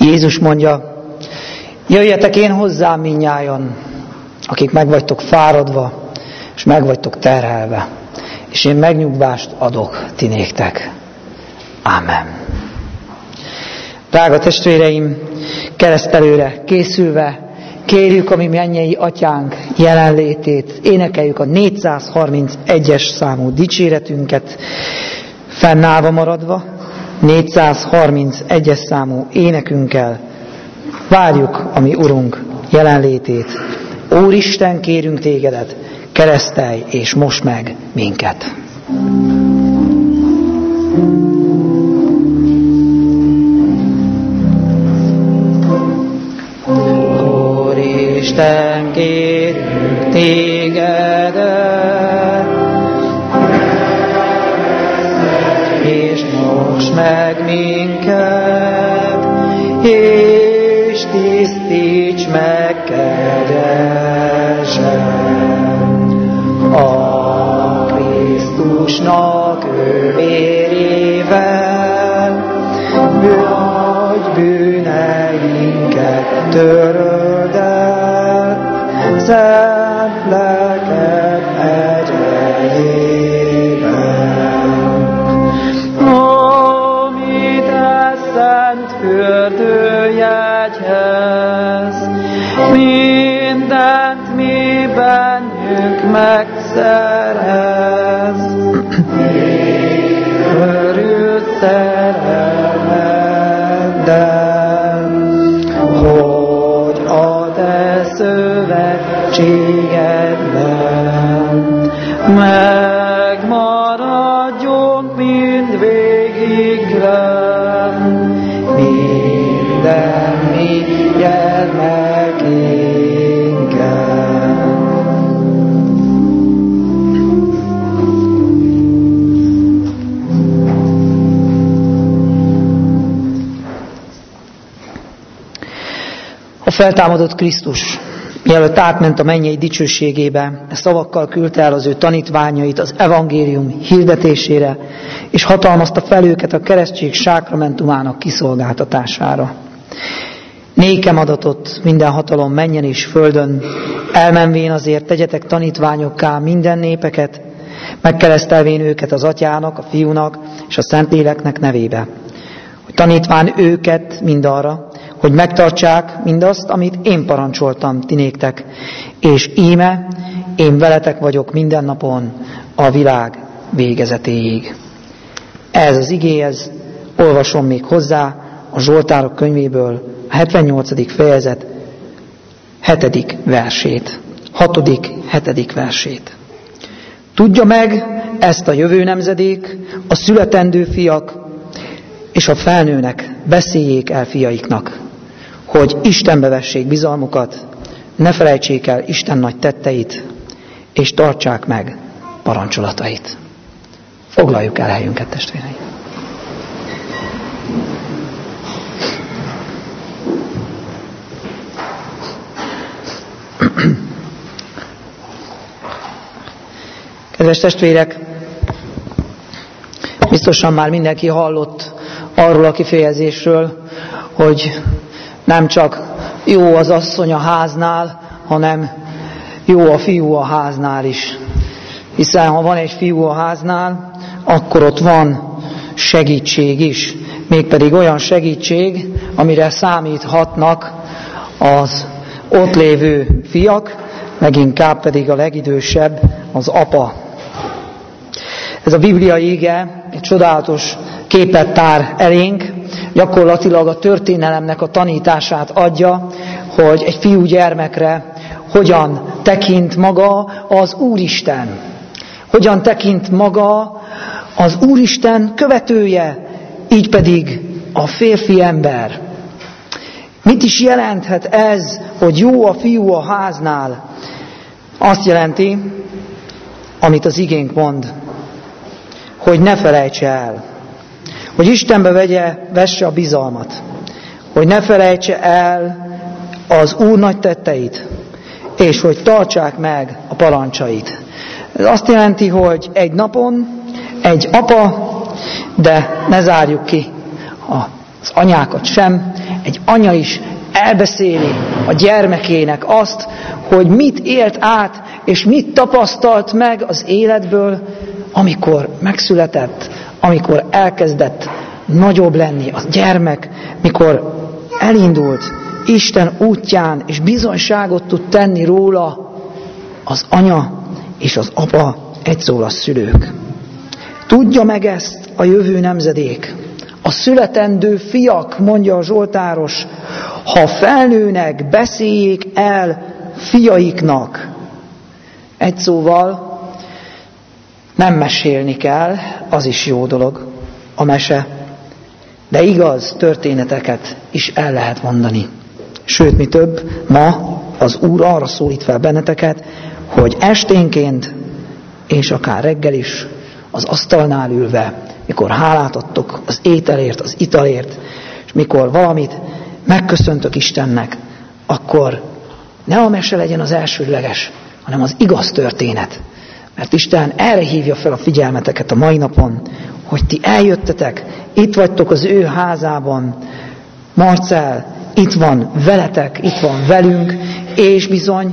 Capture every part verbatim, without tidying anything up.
Jézus mondja, jöjjetek én hozzám mindnyájan, akik meg vagytok fáradva, és meg vagytok terhelve, és én megnyugvást adok ti néktek. Ámen. Drága testvéreim, keresztelőre készülve, kérjük a mi mennyei atyánk jelenlétét, énekeljük a négyszázharmincegyes számú dicséretünket, fennállva maradva, négyszázharmincegyes számú énekünkkel várjuk a mi Urunk jelenlétét. Úristen, kérünk tégedet, keresztelj és mosd meg minket! Úristen, kérünk tégedet, és mosd meg minket, és tisztíts meg kegyesen a Krisztusnak ő vérével, nagy bűneinket töröld el, szent lelked egyedében. Amit e szent fürdőjegyhez, mindent mi bennünk megszerez, örült szerelmeddel, hogy a te szövetségedben megmaradjunk mindvégigre, minden mi gyermekénkkel. A feltámadott Krisztus, mielőtt átment a mennyei dicsőségébe, szavakkal küldte el az ő tanítványait az evangélium hirdetésére, és hatalmazta fel őket a keresztség sákramentumának kiszolgáltatására. Nékem adatott minden hatalom mennyen és földön, elmenvén azért tegyetek tanítványokká minden népeket, megkeresztelvén őket az Atyának, a Fiúnak és a Szentléleknek nevébe, hogy tanítván őket mindarra, hogy megtartsák mindazt, amit én parancsoltam ti néktek, és íme, én veletek vagyok minden napon a világ végezetéig. Ez az igéhez olvasom még hozzá a Zsoltárok könyvéből a hetvennyolcadik fejezet hetedik versét. hatodik, hetedik versét. Tudja meg ezt a jövő nemzedék, a születendő fiak, és a felnőnek beszéljék el fiaiknak, hogy Istenbe vessék bizalmukat, ne felejtsék el Isten nagy tetteit, és tartsák meg parancsolatait. Foglaljuk el helyünket, testvéreim! Kedves testvérek, biztosan már mindenki hallott arról a kifejezésről, hogy nem csak jó az asszony a háznál, hanem jó a fiú a háznál is. Hiszen ha van egy fiú a háznál, akkor ott van segítség is. Mégpedig olyan segítség, amire számíthatnak az ott lévő fiak, leginkább pedig a legidősebb, az apa. Ez a bibliai ige egy csodálatos képet tár elénk, gyakorlatilag a történelemnek a tanítását adja, hogy egy fiú gyermekre hogyan tekint maga az Úristen. Hogyan tekint maga az Úristen követője, így pedig a férfi ember. Mit is jelenthet ez, hogy jó a fiú a háznál? Azt jelenti, amit az igénk mond, hogy ne felejtse el, hogy Istenbe vegye, vesse a bizalmat, hogy ne felejtse el az Úr nagy tetteit, és hogy tartsák meg a parancsait. Ez azt jelenti, hogy egy napon egy apa, de ne zárjuk ki a az anyákat sem. Egy anya is elbeszéli a gyermekének azt, hogy mit élt át, és mit tapasztalt meg az életből, amikor megszületett, amikor elkezdett nagyobb lenni a gyermek, mikor elindult Isten útján, és bizonyságot tud tenni róla az anya és az apa, egy szól a szülők. Tudja meg ezt a jövő nemzedék. A születendő fiak, mondja a zsoltáros, ha felnőnek, beszéljék el fiaiknak. Egy szóval nem mesélni kell, az is jó dolog, a mese, de igaz történeteket is el lehet mondani. Sőt, mi több, ma az Úr arra szólít fel benneteket, hogy esténként, és akár reggel is, az asztalnál ülve, mikor hálát adtok az ételért, az italért, és mikor valamit megköszöntök Istennek, akkor ne a mese legyen az elsődleges, hanem az igaz történet. Mert Isten erre hívja fel a figyelmeteket a mai napon, hogy ti eljöttetek, itt vagytok az ő házában, Marcell itt van veletek, itt van velünk, és bizony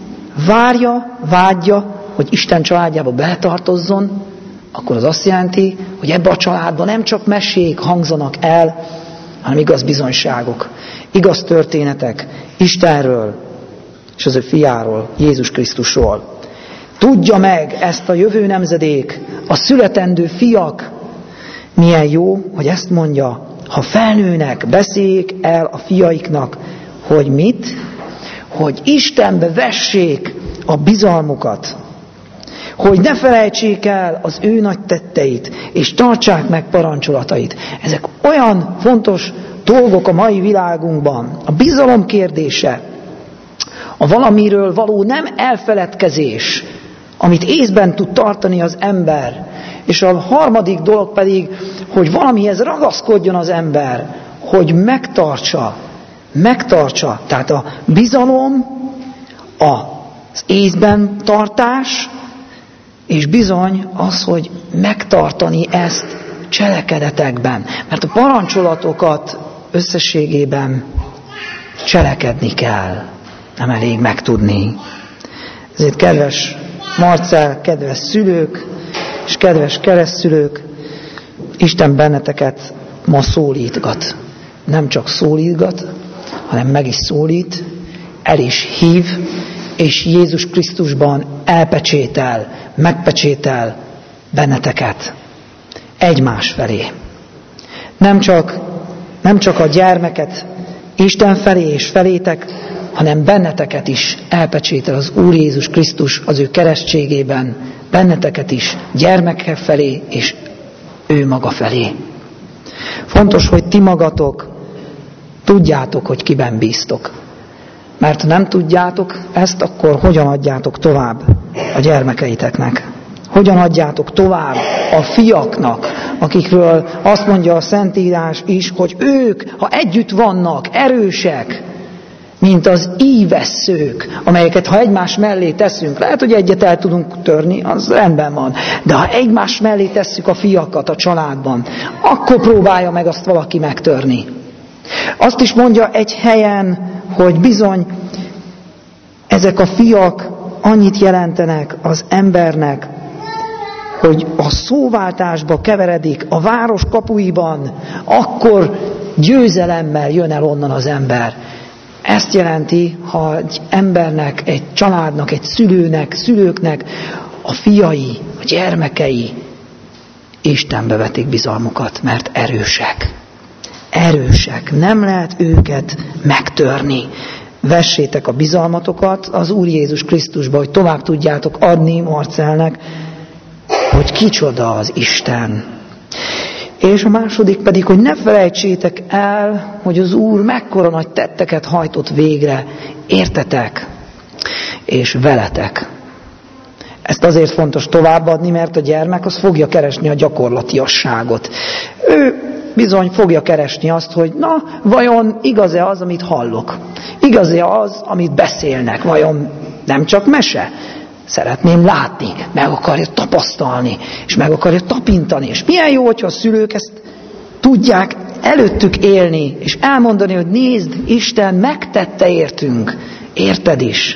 várja, vágyja, hogy Isten családjába beletartozzon, akkor az azt jelenti, hogy ebbe a családban nem csak mesék hangzanak el, hanem igaz bizonyságok, igaz történetek Istenről és az ő fiáról, Jézus Krisztusról. Tudja meg ezt a jövő nemzedék, a születendő fiak, milyen jó, hogy ezt mondja, ha felnőnek, beszéljék el a fiaiknak, hogy mit? Hogy Istenbe vessék a bizalmukat, hogy ne felejtsék el az ő nagy tetteit, és tartsák meg parancsolatait. Ezek olyan fontos dolgok a mai világunkban. A bizalom kérdése, a valamiről való nem elfeledkezés, amit észben tud tartani az ember. És a harmadik dolog pedig, hogy valamihez ragaszkodjon az ember, hogy megtartsa, megtartsa. Tehát a bizalom, az észben tartás, és bizony az, hogy megtartani ezt cselekedetekben. Mert a parancsolatokat összességében cselekedni kell. Nem elég megtudni. Ezért kedves Marcell, kedves szülők, és kedves keresztszülők, Isten benneteket ma szólítgat. Nem csak szólítgat, hanem meg is szólít, el is hív, és Jézus Krisztusban elpecsétel, megpecsétel benneteket egymás felé. Nem csak, nem csak a gyermeket Isten felé és felétek, hanem benneteket is elpecsétel az Úr Jézus Krisztus az ő keresztségében, benneteket is gyermekek felé és ő maga felé. Fontos, hogy ti magatok tudjátok, hogy kiben bíztok. Mert ha nem tudjátok ezt, akkor hogyan adjátok tovább a gyermekeiteknek? Hogyan adjátok tovább a fiaknak, akikről azt mondja a Szentírás is, hogy ők, ha együtt vannak, erősek, mint az ívesszők, amelyeket ha egymás mellé teszünk, lehet, hogy egyet el tudunk törni, az rendben van, de ha egymás mellé tesszük a fiakat a családban, akkor próbálja meg azt valaki megtörni. Azt is mondja egy helyen, hogy bizony ezek a fiak annyit jelentenek az embernek, hogy a szóváltásba keveredik a város kapuiban, akkor győzelemmel jön el onnan az ember. Ezt jelenti, ha egy embernek, egy családnak, egy szülőnek, szülőknek a fiai, a gyermekei Istenbe vetik bizalmukat, mert erősek. Erősek. Nem lehet őket megtörni. Vessétek a bizalmatokat az Úr Jézus Krisztusba, hogy tovább tudjátok adni Marcellnek, hogy kicsoda az Isten. És a második pedig, hogy ne felejtsétek el, hogy az Úr mekkora nagy tetteket hajtott végre, értetek és veletek. Ezt azért fontos továbbadni, mert a gyermek az fogja keresni a gyakorlatiasságot. Ő bizony fogja keresni azt, hogy na, vajon igaz-e az, amit hallok? Igaz-e az, amit beszélnek? Vajon nem csak mese? Szeretném látni, meg akarja tapasztalni, és meg akarja tapintani. És milyen jó, hogyha a szülők ezt tudják előttük élni, és elmondani, hogy nézd, Isten megtette értünk, érted is.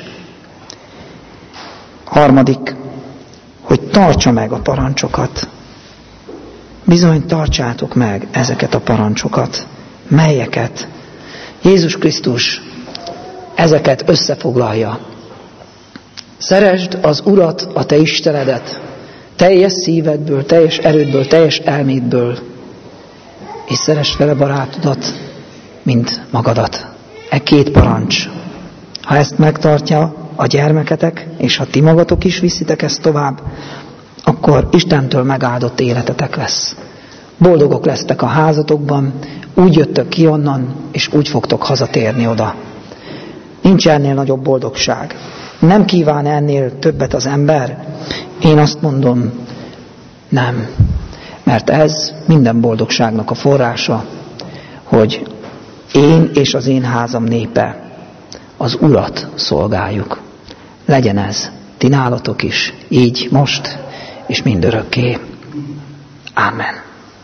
Harmadik, hogy tartsa meg a parancsokat. Bizony tartsátok meg ezeket a parancsokat. Melyeket? Jézus Krisztus ezeket összefoglalja. Szeresd az Urat, a te Istenedet, teljes szívedből, teljes erődből, teljes elmédből, és szeresd vele barátodat, mint magadat. E két parancs. Ha ezt megtartja a gyermeketek, és ha ti magatok is viszitek ezt tovább, akkor Istentől megáldott életetek lesz. Boldogok lesztek a házatokban, úgy jöttök ki onnan, és úgy fogtok hazatérni oda. Nincs ennél nagyobb boldogság. Nem kíván ennél többet az ember? Én azt mondom, nem. Mert ez minden boldogságnak a forrása, hogy én és az én házam népe az Urat szolgáljuk. Legyen ez ti nálatok is, így most, és mindörökké. Ámen.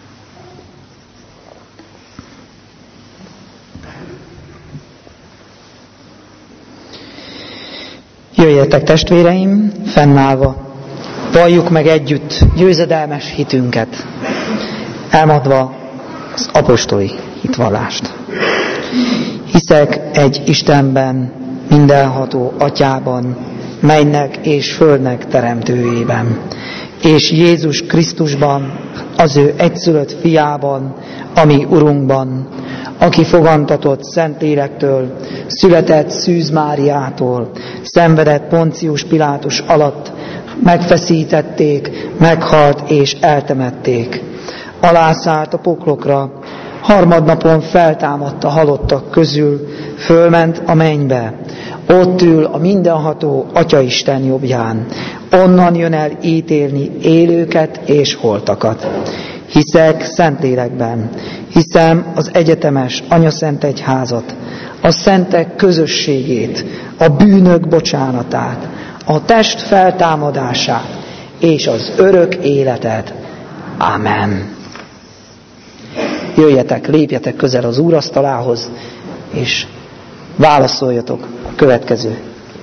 Jöjjetek, testvéreim, fennállva, valljuk meg együtt győzedelmes hitünket, elmondva az apostoli hitvallást. Hiszek egy Istenben, mindenható Atyában, mennynek és földnek teremtőjében, és Jézus Krisztusban, az ő egyszülött fiában, ami Urunkban, aki fogantatott Szentlélektől, született Szűz Máriától, szenvedett Poncius Pilátus alatt, megfeszítették, meghalt és eltemették. Alászállt a poklokra, harmadnapon feltámadt a halottak közül, fölment a mennybe. Ott ül a mindenható Atyaisten jobbján. Onnan jön el ítélni élőket és holtakat. Hiszek Szentlélekben, hiszem az egyetemes Anyaszent Egyházat, a szentek közösségét, a bűnök bocsánatát, a test feltámadását és az örök életet. Ámen. Jöjjetek, lépjetek közel az úrasztalához, és válaszoljatok a következő.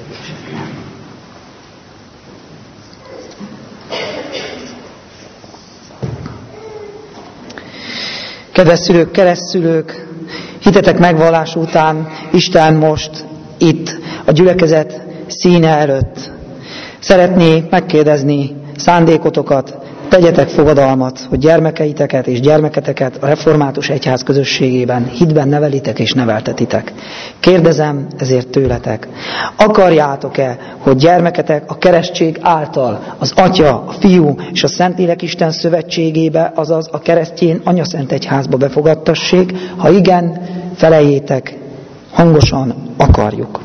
Kedves szülők, keresztszülők, hitetek megvallás után Isten most itt a gyülekezet színe előtt szeretné megkérdezni szándékotokat, tegyetek fogadalmat, hogy gyermekeiteket és gyermeketeket a református egyház közösségében hitben nevelitek és neveltetitek. Kérdezem ezért tőletek, akarjátok-e, hogy gyermeketek a keresztség által az Atya, a Fiú és a Szentlélek Isten szövetségébe, azaz a keresztjén Anyaszent Egyházba befogadtassék? Ha igen, feleljétek, hangosan akarjuk.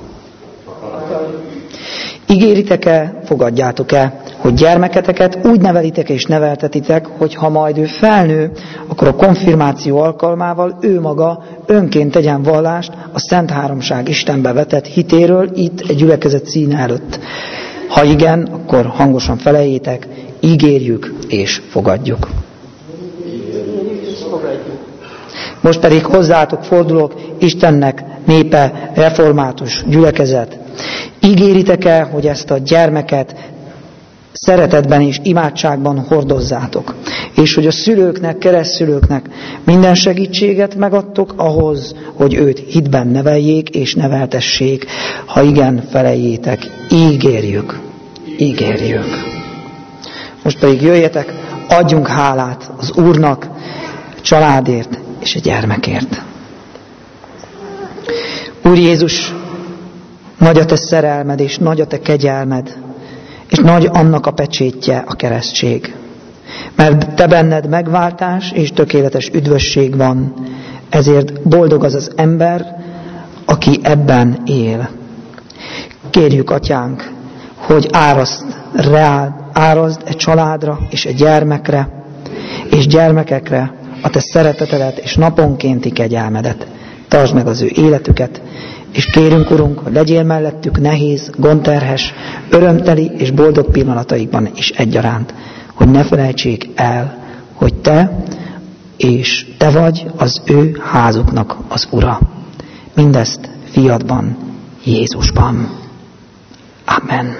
Ígéritek-e, fogadjátok-e, hogy gyermeketeket úgy nevelitek és neveltetitek, hogy ha majd ő felnő, akkor a konfirmáció alkalmával ő maga önként tegyen vallást a Szent Háromság Istenbe vetett hitéről itt egy gyülekezet színe előtt. Ha igen, akkor hangosan feleljétek, ígérjük és fogadjuk. Most pedig hozzátok fordulok, Istennek népe, református gyülekezet. Ígéritek-e, hogy ezt a gyermeket szeretetben és imádságban hordozzátok, és hogy a szülőknek, keresztszülőknek minden segítséget megadtok ahhoz, hogy őt hitben neveljék és neveltessék? Ha igen, feleljétek, ígérjük, ígérjük. Most pedig jöjjetek, adjunk hálát az Úrnak, családért és a gyermekért. Úr Jézus, nagy a te szerelmed, és nagy a te kegyelmed, és nagy annak a pecsétje a keresztség. Mert te benned megváltás és tökéletes üdvösség van, ezért boldog az az ember, aki ebben él. Kérjük, Atyánk, hogy áraszt, reál, árazd egy családra és egy gyermekre, és gyermekekre a te szeretetedet és naponkénti kegyelmedet. Tartsd meg az ő életüket, és kérünk, Urunk, hogy legyél mellettük nehéz, gondterhes, örömteli és boldog pillanataikban is egyaránt, hogy ne felejtsék el, hogy te és te vagy az ő házuknak az ura. Mindezt fiadban, Jézusban. Amen.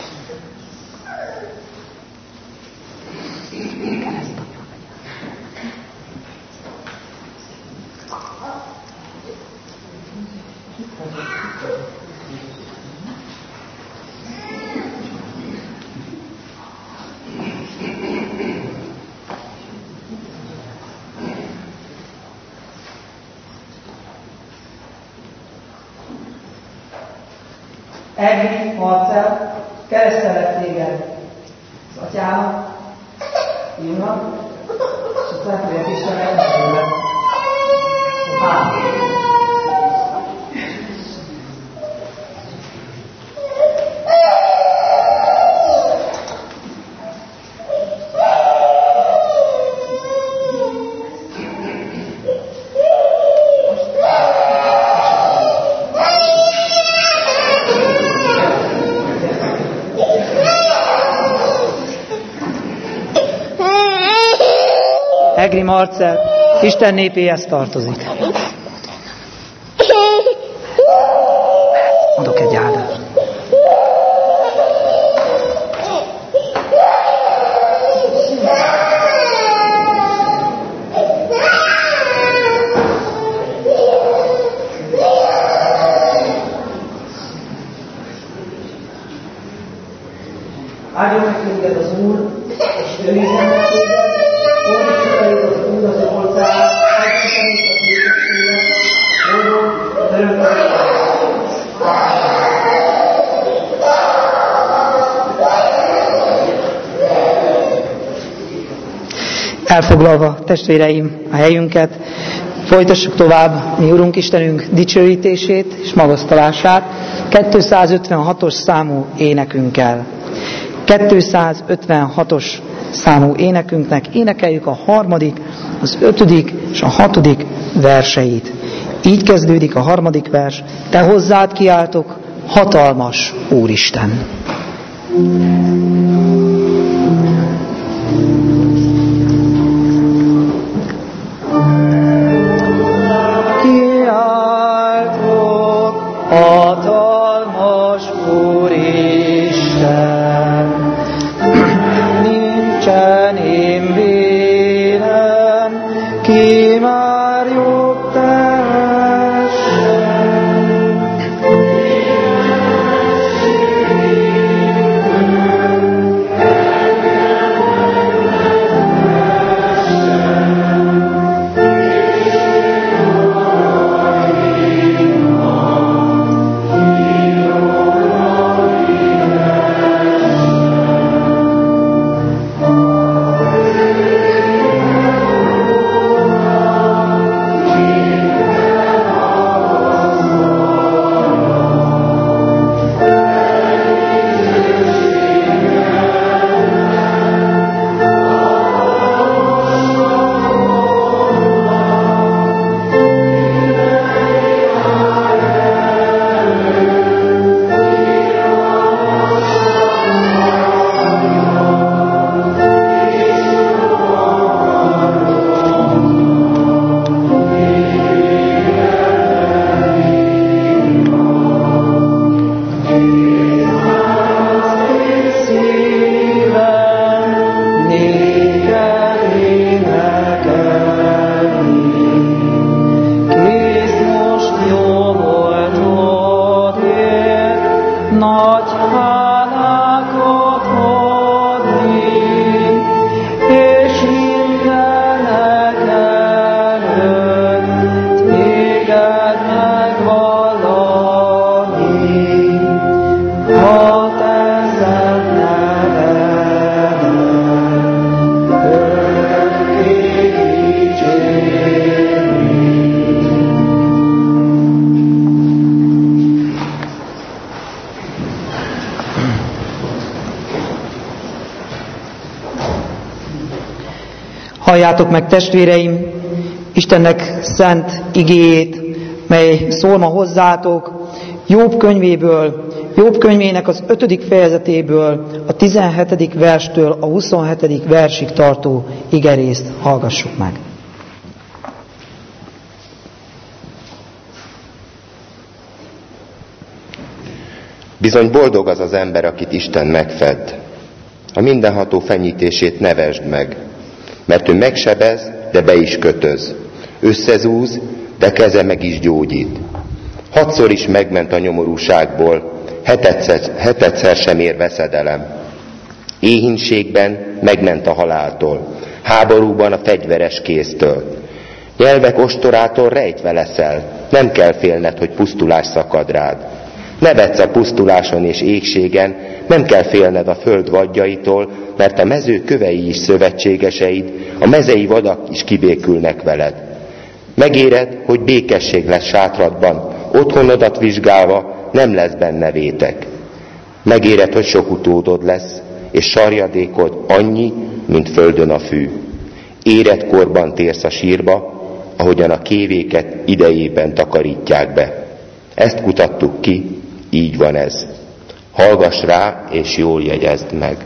Egri, Marcell, keresztelek téged az Atyának, Fiúnak, és a Szentlélek Istennek nevében. Ámen. Egri Marcell, Isten népéhez tartozik. Adok egy áldást. Áldjon meg téged az Úr, és őrizzen meg téged, fordítsa felé az Úr az arcát, adjon a békességet, boldog, örökké. Elfoglalva, testvéreim, a helyünket, folytassuk tovább mi Urunk Istenünk dicsőítését és magasztalását kétszázötvenhatos számú énekünkkel. kétszázötvenhatos számú énekünknek énekeljük a harmadik, az ötödik és a hatodik verseit. Így kezdődik a harmadik vers: te hozzád kiáltok, hatalmas Úristen. Kiáltok, hatalmas Úristen. Nincsen én vélem, ki már jobb tehessen. Halljátok meg, testvéreim, Istennek szent igéjét, mely szól ma hozzátok, Jobb könyvéből, Jobb könyvének az ötödik fejezetéből, a tizenhetedik verstől a huszonhetedik versig tartó igerészt hallgassuk meg. Bizony boldog az az ember, akit Isten megfed. A mindenható fenyítését ne vesd meg, mert ő megsebez, de be is kötöz. Összezúz, de keze meg is gyógyít. Hatszor is megment a nyomorúságból, hetedszer, hetedszer sem ér veszedelem. Éhínségben megment a haláltól, háborúban a fegyveres kéztől. Nyelvek ostorától rejtve leszel, nem kell félned, hogy pusztulás szakad rád. Nevetsz a pusztuláson és égségen, nem kell félned a föld vadjaitól, mert a mező kövei is szövetségeseid, a mezei vadak is kibékülnek veled. Megéred, hogy békesség lesz sátradban, otthonodat vizsgálva nem lesz benne vétek. Megéred, hogy sok utódod lesz, és sarjadékod annyi, mint földön a fű. Éretkorban térsz a sírba, ahogyan a kévéket idejében takarítják be. Ezt kutattuk ki, így van ez. Hallgass rá, és jól jegyezd meg.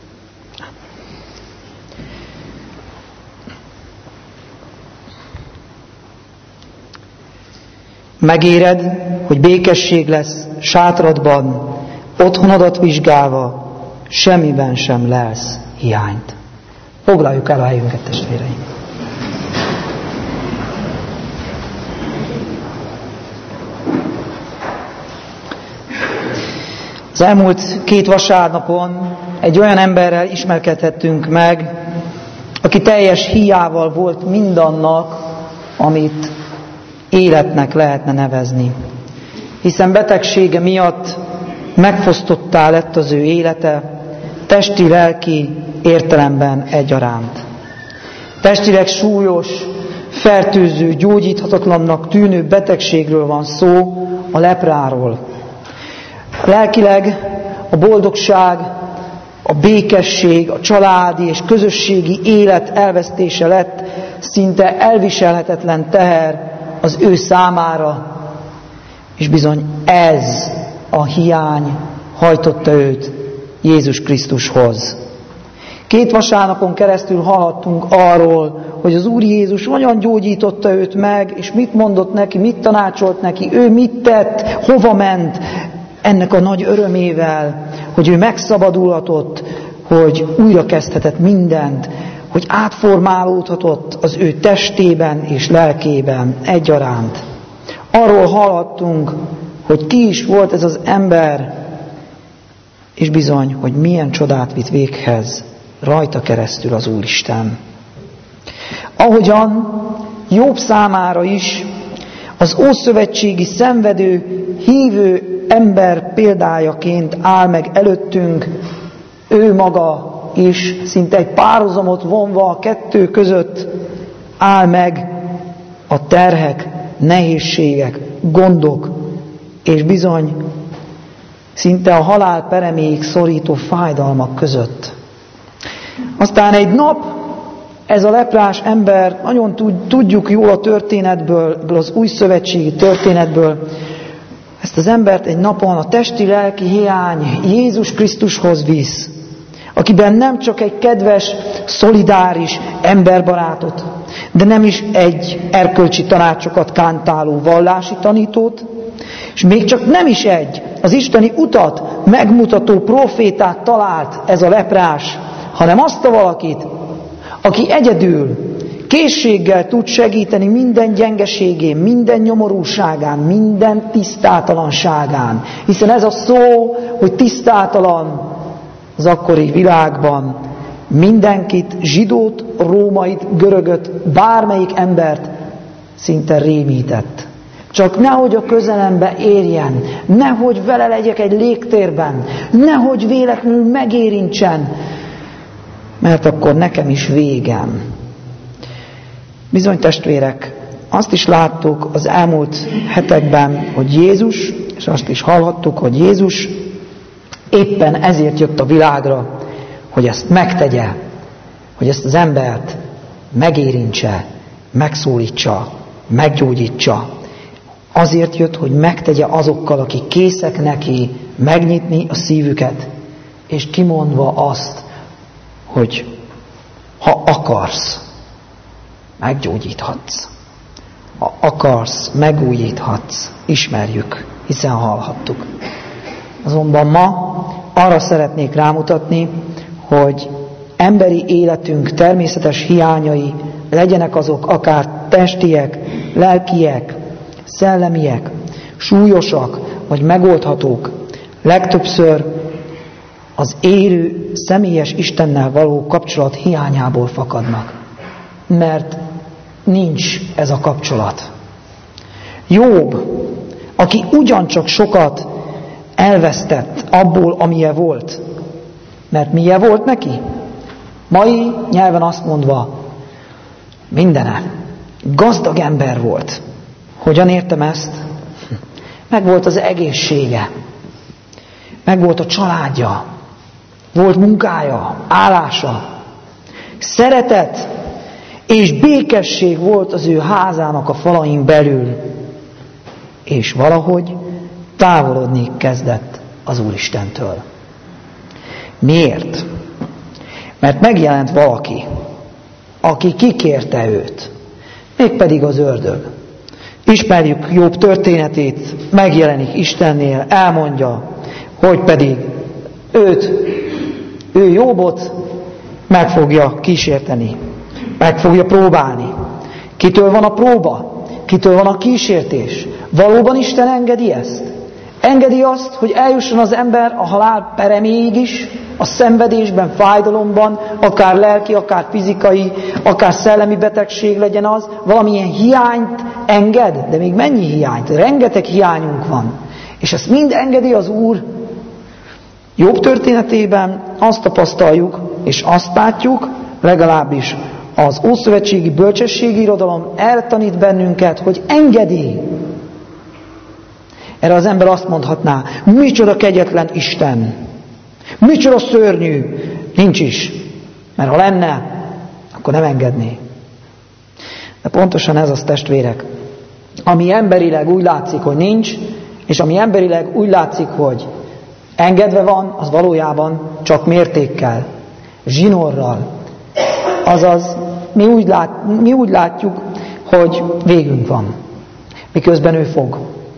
Megéred, hogy békesség lesz sátradban, otthonodat vizsgálva, semmiben sem lelsz hiányt. Foglaljuk el a helyünket, testvéreim! Az elmúlt két vasárnapon egy olyan emberrel ismerkedhettünk meg, aki teljes hiával volt mindannak, amit életnek lehetne nevezni. Hiszen betegsége miatt megfosztottá lett az ő élete, testi-lelki értelemben egyaránt. Testileg súlyos, fertőző, gyógyíthatatlannak tűnő betegségről van szó, a lepráról. Lelkileg a boldogság, a békesség, a családi és közösségi élet elvesztése lett szinte elviselhetetlen teher az ő számára, és bizony ez a hiány hajtotta őt Jézus Krisztushoz. Két vasárnapon keresztül hallhattunk arról, hogy az Úr Jézus hogyan gyógyította őt meg, és mit mondott neki, mit tanácsolt neki, ő mit tett, hova ment, ennek a nagy örömével, hogy ő megszabadulhatott, hogy újra kezdhetett mindent, hogy átformálódhatott az ő testében és lelkében egyaránt. Arról hallhattunk, hogy ki is volt ez az ember, és bizony, hogy milyen csodát vitt véghez rajta keresztül az Úristen. Ahogyan Jobb számára is az ószövetségi szenvedő, hívő ember példájaként áll meg előttünk, ő maga is szinte egy párhuzamot vonva a kettő között áll meg a terhek, nehézségek, gondok, és bizony szinte a halál pereméig szorító fájdalmak között. Aztán egy nap ez a leprás ember, nagyon tudjuk jól a történetből, az új szövetségi történetből, ezt az embert egy napon a testi-lelki hiány Jézus Krisztushoz visz, akiben nem csak egy kedves, szolidáris emberbarátot, de nem is egy erkölcsi tanácsokat kántáló vallási tanítót, és még csak nem is egy az isteni utat megmutató profétát talált ez a leprás, hanem azt a valakit, aki egyedül, készséggel tud segíteni minden gyengeségén, minden nyomorúságán, minden tisztátalanságán. Hiszen ez a szó, hogy tisztátalan, az akkori világban mindenkit, zsidót, rómait, görögöt, bármelyik embert szinte rémített. Csak nehogy a közelembe érjen, nehogy vele legyek egy légtérben, nehogy véletlenül megérintsen, mert akkor nekem is végem. Bizony, testvérek, azt is láttuk az elmúlt hetekben, hogy Jézus, és azt is hallhattuk, hogy Jézus éppen ezért jött a világra, hogy ezt megtegye, hogy ezt az embert megérintse, megszólítsa, meggyógyítsa. Azért jött, hogy megtegye azokkal, akik készek neki megnyitni a szívüket, és kimondva azt, hogy ha akarsz, meggyógyíthatsz. Ha akarsz, megújíthatsz. Ismerjük, hiszen hallhattuk. Azonban ma arra szeretnék rámutatni, hogy emberi életünk természetes hiányai, legyenek azok akár testiek, lelkiek, szellemiek, súlyosak vagy megoldhatók, legtöbbször az élő, személyes Istennel való kapcsolat hiányából fakadnak. Mert nincs ez a kapcsolat. Jobb, aki ugyancsak sokat elvesztett abból, amilyen volt. Mert milyen volt neki? Mai nyelven azt mondva, mindene. Gazdag ember volt. Hogyan értem ezt? Meg volt az egészsége. Meg volt a családja. Volt munkája, állása. Szeretet és békesség volt az ő házának a falain belül. És valahogy távolodni kezdett az Úristentől. Miért? Mert megjelent valaki, aki kikérte őt, mégpedig az ördög. Ismerjük Jobb történetét, megjelenik Istennél, elmondja, hogy pedig őt, ő Jobbot meg fogja kísérteni, meg fogja próbálni. Kitől van a próba? Kitől van a kísértés? Valóban Isten engedi ezt? Engedi azt, hogy eljusson az ember a halál pereméig is, a szenvedésben, fájdalomban, akár lelki, akár fizikai, akár szellemi betegség legyen az, valamilyen hiányt enged, de még mennyi hiányt? Rengeteg hiányunk van. És ezt mind engedi az Úr. Jobb történetében azt tapasztaljuk, és azt látjuk, legalábbis az ószövetségi bölcsességi irodalom erre tanít bennünket, hogy engedi. Erre az ember azt mondhatná, micsoda kegyetlen Isten, micsoda szörnyű, nincs is. Mert ha lenne, akkor nem engedné. De pontosan ez az, testvérek, ami emberileg úgy látszik, hogy nincs, és ami emberileg úgy látszik, hogy engedve van, az valójában csak mértékkel, zsinorral. Azaz, mi úgy, lát, mi úgy látjuk, hogy végünk van, miközben ő fog.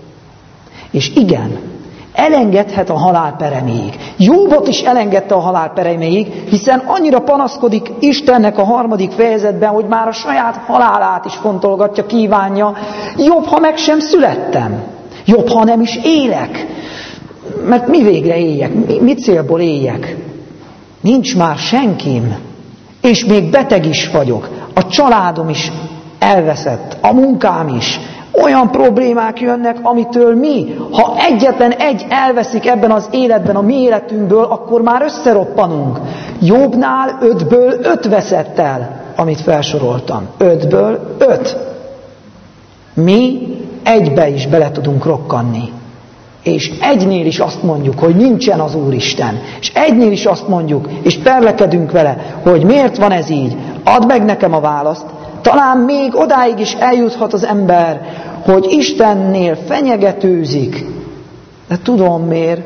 És igen, elengedhet a halál pereméig. Jobbot is elengedte a halál pereméig, hiszen annyira panaszkodik Istennek a harmadik fejezetben, hogy már a saját halálát is fontolgatja, kívánja. Jobb, ha meg sem születtem. Jobb, ha nem is élek. Mert mi végre éljek? Mi, mi célból éljek? Nincs már senkim. És még beteg is vagyok. A családom is elveszett. A munkám is. Olyan problémák jönnek, amitől mi, ha egyetlen egy elveszik ebben az életben, a mi életünkből, akkor már összeroppanunk. Jobbnál ötből öt veszett el, amit felsoroltam. Ötből öt. Mi egybe is bele tudunk rokkanni. És egynél is azt mondjuk, hogy nincsen az Úristen. És egynél is azt mondjuk, és perlekedünk vele, hogy miért van ez így. Add meg nekem a választ. Talán még odáig is eljuthat az ember, hogy Istennél fenyegetőzik. De tudom miért?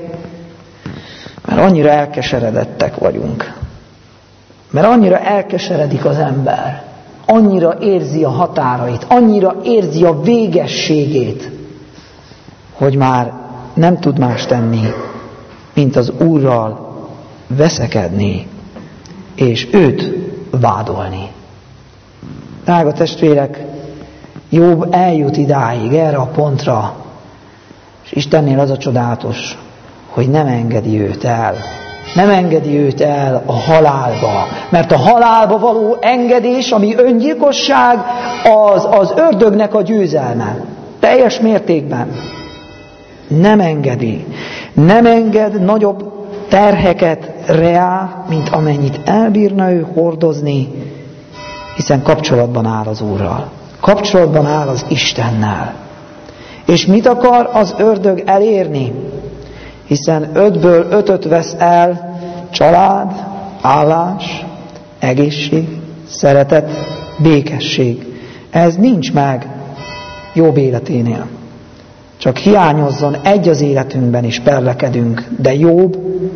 Mert annyira elkeseredettek vagyunk. Mert annyira elkeseredik az ember. Annyira érzi a határait, annyira érzi a végességét, hogy már nem tud más tenni, mint az Úrral veszekedni, és őt vádolni. Drága testvérek, Jobb eljut idáig, erre a pontra, és Istennél az a csodálatos, hogy nem engedi őt el. Nem engedi őt el a halálba. Mert a halálba való engedés, ami öngyilkosság, az az ördögnek a győzelme. Teljes mértékben. Nem engedi. Nem enged nagyobb terheket reá, mint amennyit elbírna ő hordozni, hiszen kapcsolatban áll az Úrral. Kapcsolatban áll az Istennel. És mit akar az ördög elérni? Hiszen ötből ötöt vesz el család, állás, egészség, szeretet, békesség. Ez nincs meg Jobb életénél. Csak hiányozzon egy az életünkben is perlekedünk, de Jobb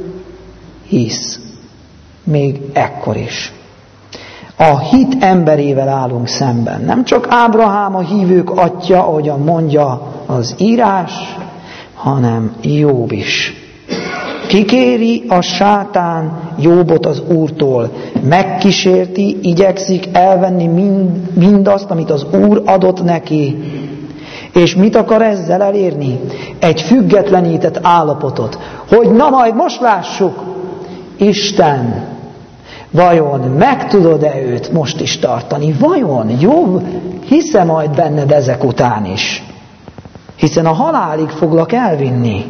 hisz. Még ekkor is. A hit emberével állunk szemben. Nem csak Ábrahám a hívők atya, ahogyan mondja az írás, hanem Jobb is. kikéri a sátán Jóbot az Úrtól, megkísérti, igyekszik elvenni mind, mindazt, amit az Úr adott neki. És mit akar ezzel elérni? Egy függetlenített állapotot. Hogy na majd most lássuk, Isten, vajon meg tudod-e őt most is tartani? Vajon Jobb hisze majd benned ezek után is? Hiszen a halálig foglak elvinni.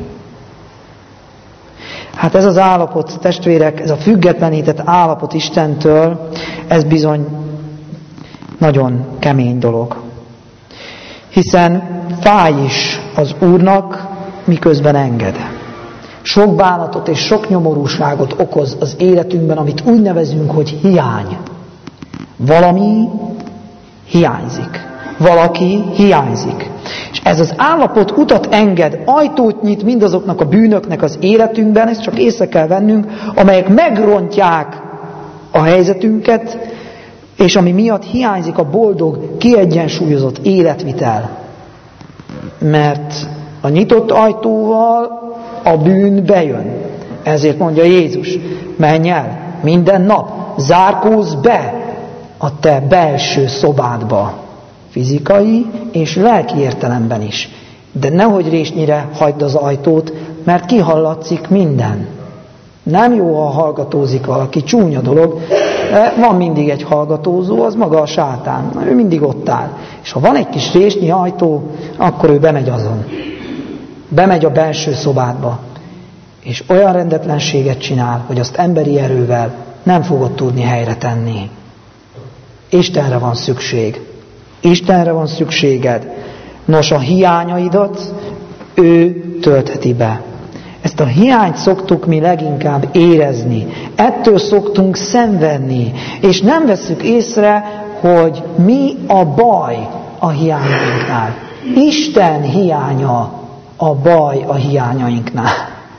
Hát ez az állapot, testvérek, ez a függetlenített állapot Istentől, ez bizony nagyon kemény dolog. Hiszen fáj is az Úrnak, miközben enged. Sok bánatot és sok nyomorúságot okoz az életünkben, amit úgy nevezünk, hogy hiány. Valami hiányzik. Valaki hiányzik. És ez az állapot utat enged, ajtót nyit mindazoknak a bűnöknek az életünkben, ezt csak észre kell vennünk, amelyek megrontják a helyzetünket, és ami miatt hiányzik a boldog, kiegyensúlyozott életvitel. Mert a nyitott ajtóval a bűn bejön. Ezért mondja Jézus, menj el minden nap, zárkózz be a te belső szobádba. Fizikai és lelki értelemben is. De nehogy résnyire hagyd az ajtót, mert kihallatszik minden. Nem jó, ha hallgatózik valaki, csúnya dolog. Van mindig egy hallgatózó, az maga a sátán. Ő mindig ott áll. És ha van egy kis résnyi ajtó, akkor ő bemegy azon. Bemegy a belső szobádba. És olyan rendetlenséget csinál, hogy azt emberi erővel nem fogod tudni helyre tenni. Istenre van szükség. Istenre van szükséged. Nos, a hiányaidat ő töltheti be. Ezt a hiányt szoktuk mi leginkább érezni. Ettől szoktunk szenvedni. És nem vesszük észre, hogy mi a baj a hiányainknál. Isten hiánya a baj a hiányainknál.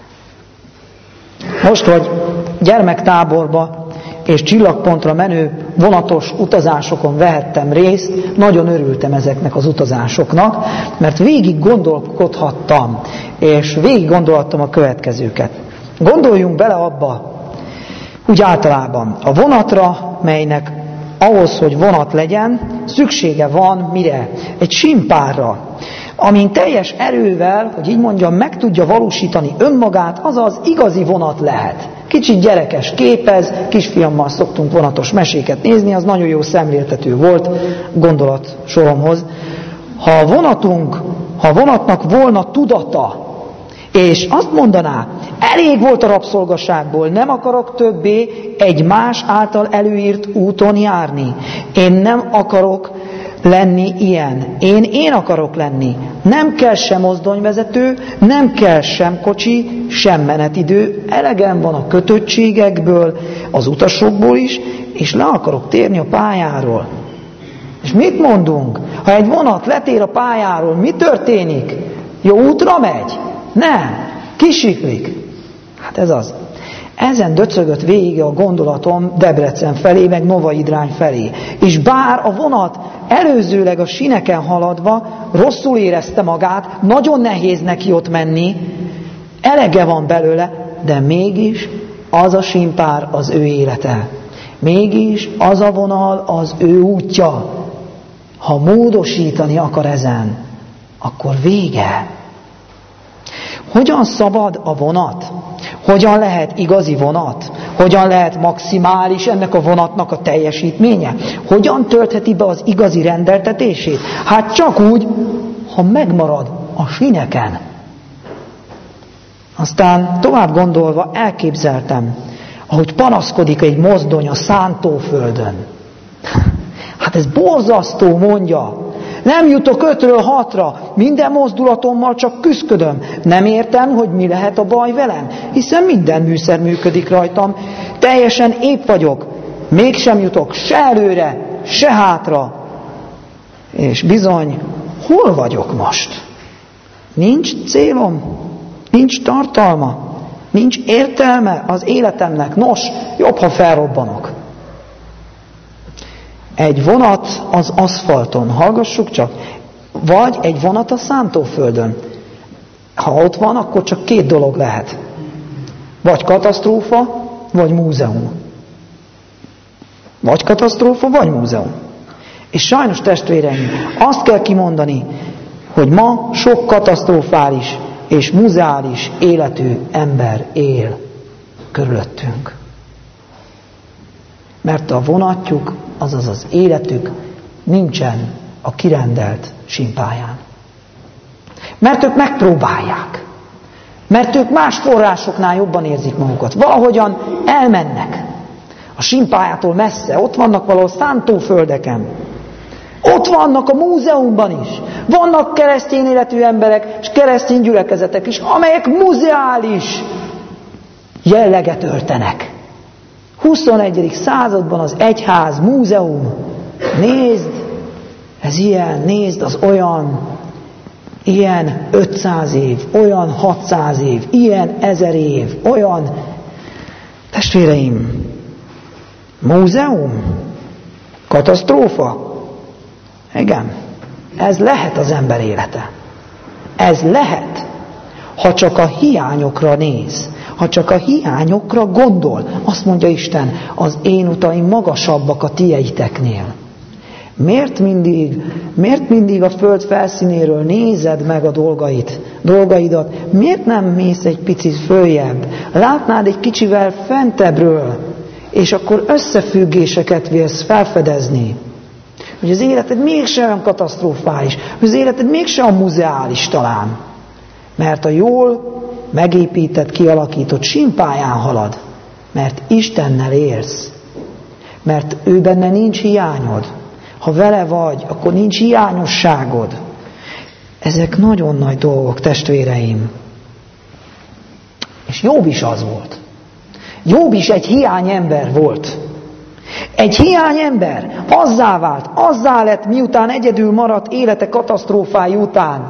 Most, hogy gyermektáborba és csillagpontra menő vonatos utazásokon vehettem részt, nagyon örültem ezeknek az utazásoknak, mert végig gondolkodhattam, és végig gondolhattam a következőket. Gondoljunk bele abba, úgy általában a vonatra, melynek ahhoz, hogy vonat legyen, szüksége van mire? Egy simpárra, amin teljes erővel, hogy így mondjam, meg tudja valósítani önmagát, azaz igazi vonat lehet. Kicsit gyerekes képez, kisfiammal szoktunk vonatos meséket nézni, az nagyon jó szemléltető volt gondolat soromhoz. Ha a vonatunk, ha a vonatnak volna tudata, és azt mondaná, elég volt a rabszolgaságból, nem akarok többé egy más által előírt úton járni. Én nem akarok lenni ilyen. Én én akarok lenni. Nem kell sem mozdonyvezető, nem kell sem kocsi, sem menetidő. Elegem van a kötöttségekből, az utasokból is, és le akarok térni a pályáról. És mit mondunk? Ha egy vonat letér a pályáról, mi történik? Jó útra megy? Nem. Kisiklik. Hát ez az. Ezen döcögött végig a gondolatom Debrecen felé, meg Novaidrány felé. És bár a vonat előzőleg a sineken haladva rosszul érezte magát, nagyon nehéz neki ott menni, elege van belőle, de mégis az a simpár az ő élete. Mégis az a vonal az ő útja. Ha módosítani akar ezen, akkor vége. Hogyan szabad a vonat? Hogyan lehet igazi vonat? Hogyan lehet maximális ennek a vonatnak a teljesítménye? Hogyan töltheti be az igazi rendeltetését? Hát csak úgy, ha megmarad a sineken. Aztán tovább gondolva elképzeltem, ahogy panaszkodik egy mozdony a szántóföldön. Hát ez borzasztó, mondja. Nem jutok ötről hatra, minden mozdulatommal csak küszködöm. Nem értem, hogy mi lehet a baj velem, hiszen minden műszer működik rajtam. Teljesen épp vagyok, mégsem jutok se előre, se hátra. És bizony, hol vagyok most? Nincs célom, nincs tartalma, nincs értelme az életemnek. Nos, jobb, ha felrobbanok. Egy vonat az aszfalton, hallgassuk csak, vagy egy vonat a szántóföldön. Ha ott van, akkor csak két dolog lehet. Vagy katasztrófa, vagy múzeum. Vagy katasztrófa, vagy múzeum. És sajnos, testvéreim, azt kell kimondani, hogy ma sok katasztrofális és muzeális életű ember él körülöttünk. Mert a vonatjuk, azaz az életük nincsen a kirendelt simpályán. Mert ők megpróbálják. Mert ők más forrásoknál jobban érzik magukat. Valahogyan elmennek a simpályától messze. Ott vannak valahol szántóföldeken. Ott vannak a múzeumban is. Vannak keresztény életű emberek és keresztény gyülekezetek is, amelyek muzeális jelleget öltenek. huszonegyedik században az egyház, múzeum. Nézd, ez ilyen, nézd, az olyan, ilyen ötszáz év, olyan hatszáz év, ilyen ezer év, olyan. Testvéreim, múzeum, katasztrófa. Igen, ez lehet az ember élete. Ez lehet, ha csak a hiányokra néz, ha csak a hiányokra gondol. Azt mondja Isten, az én utaim magasabbak a tieiteknél. Miért mindig, miért mindig a föld felszínéről nézed meg a dolgait, dolgaidat? Miért nem mész egy picit följebb? Látnád egy kicsivel fentebbről, és akkor összefüggéseket vélsz felfedezni. Hogy az életed mégsem olyan katasztrofális, hogy az életed mégsem a muzeális talán. Mert a jól megépített, kialakított simpályán halad. Mert Istennel élsz. Mert ő benne nincs hiányod. Ha vele vagy, akkor nincs hiányosságod. Ezek nagyon nagy dolgok, testvéreim. És Jobb is az volt. Jobb is egy hiányember volt. Egy hiányember azzá vált, azzá lett, miután egyedül maradt élete katasztrófái után.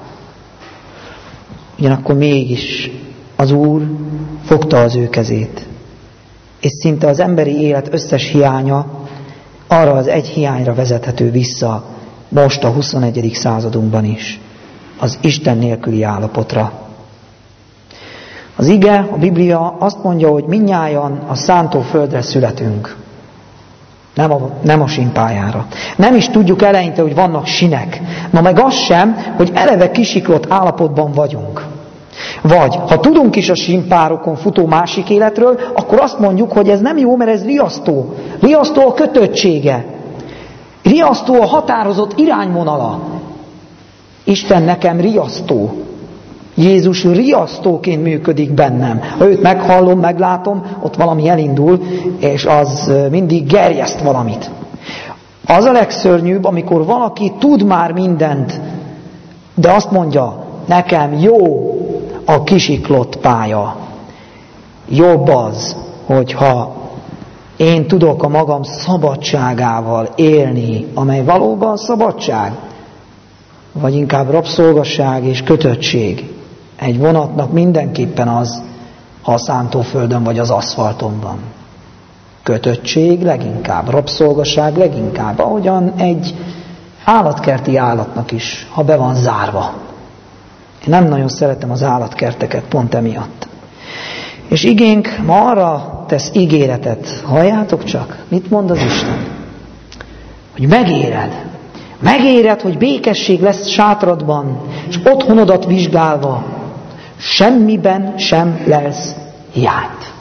Ugyanakkor mégis az Úr fogta az ő kezét. És szinte az emberi élet összes hiánya arra az egy hiányra vezethető vissza, most a huszonegyedik századunkban is, az Isten nélküli állapotra. Az ige, a Biblia azt mondja, hogy mindnyájan a szántóföldre születünk. Nem a, nem a simpályára. Nem is tudjuk eleinte, hogy vannak sinek. Na meg az sem, hogy eleve kisiklott állapotban vagyunk. Vagy, ha tudunk is a simpárokon futó másik életről, akkor azt mondjuk, hogy ez nem jó, mert ez riasztó. Riasztó a kötöttsége. Riasztó a határozott irányvonala. Isten nekem riasztó. Jézus riasztóként működik bennem. Ha őt meghallom, meglátom, ott valami elindul, és az mindig gerjeszt valamit. Az a legszörnyűbb, amikor valaki tud már mindent, de azt mondja, nekem jó a kisiklott pálya. Jobb az, hogyha én tudok a magam szabadságával élni, amely valóban szabadság, vagy inkább rabszolgasság és kötöttség. Egy vonatnak mindenképpen az, ha a szántóföldön vagy az aszfalton van. Kötöttség leginkább, rabszolgasság leginkább, ahogyan egy állatkerti állatnak is, ha be van zárva. Én nem nagyon szeretem az állatkerteket pont emiatt. És igénk ma arra tesz ígéretet. Halljátok csak, mit mond az Isten? Hogy megéred. Megéred, hogy békesség lesz sátradban, és otthonodat vizsgálva semmiben sem lesz hiányt.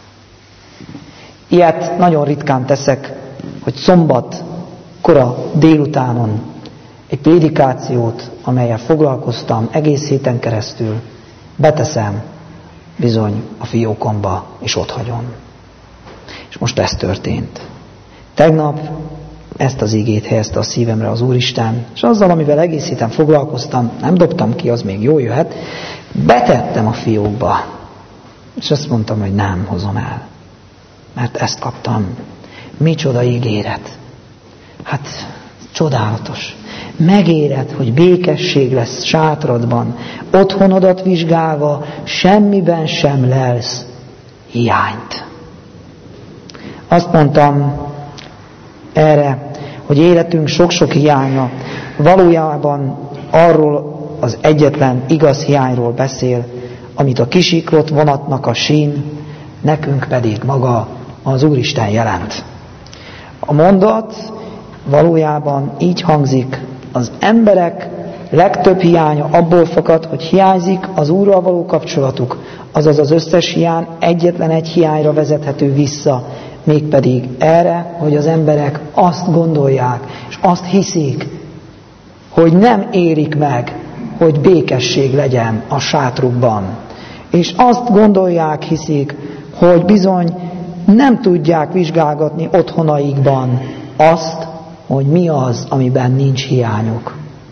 Ilyet nagyon ritkán teszek, hogy szombat kora délutánon egy prédikációt, amellyel foglalkoztam egész héten keresztül, beteszem bizony a fiókomba, és ott hagyom. És most ez történt. Tegnap ezt az igét helyezte a szívemre az Úristen, és azzal, amivel egész héten foglalkoztam, nem dobtam ki, az még jól jöhet, betettem a fiókba. És azt mondtam, hogy nem hozom el. Mert ezt kaptam. Micsoda ígéret. Hát, csodálatos. Megéred, hogy békesség lesz sátradban, otthonodat vizsgálva, semmiben sem lelsz hiányt. Azt mondtam erre, hogy életünk sok-sok hiánya valójában arról az egyetlen igaz hiányról beszél, amit a kisiklott vonatnak a sín, nekünk pedig maga az Úristen jelent. A mondat valójában így hangzik: az emberek legtöbb hiánya abból fakad, hogy hiányzik az Úrral való kapcsolatuk, azaz az összes hiány egyetlen egy hiányra vezethető vissza, mégpedig erre, hogy az emberek azt gondolják, és azt hiszik, hogy nem érik meg, hogy békesség legyen a sátrukban. És azt gondolják, hiszik, hogy bizony nem tudják vizsgálgatni otthonaikban azt, hogy mi az, amiben nincs hiányuk.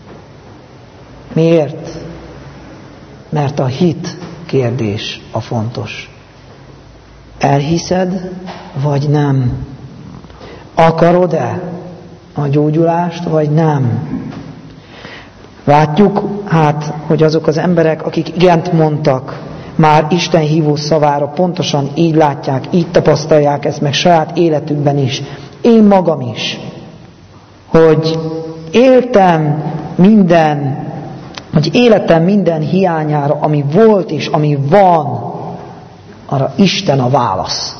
Miért? Mert a hit kérdés a fontos. Elhiszed, vagy nem? Akarod-e a gyógyulást, vagy nem? Látjuk hát, hogy azok az emberek, akik igent mondtak, már Isten hívó szavára pontosan így látják, így tapasztalják ezt meg saját életükben is. Én magam is. Hogy éltem minden, hogy életem minden hiányára, ami volt és ami van, arra Isten a válasz.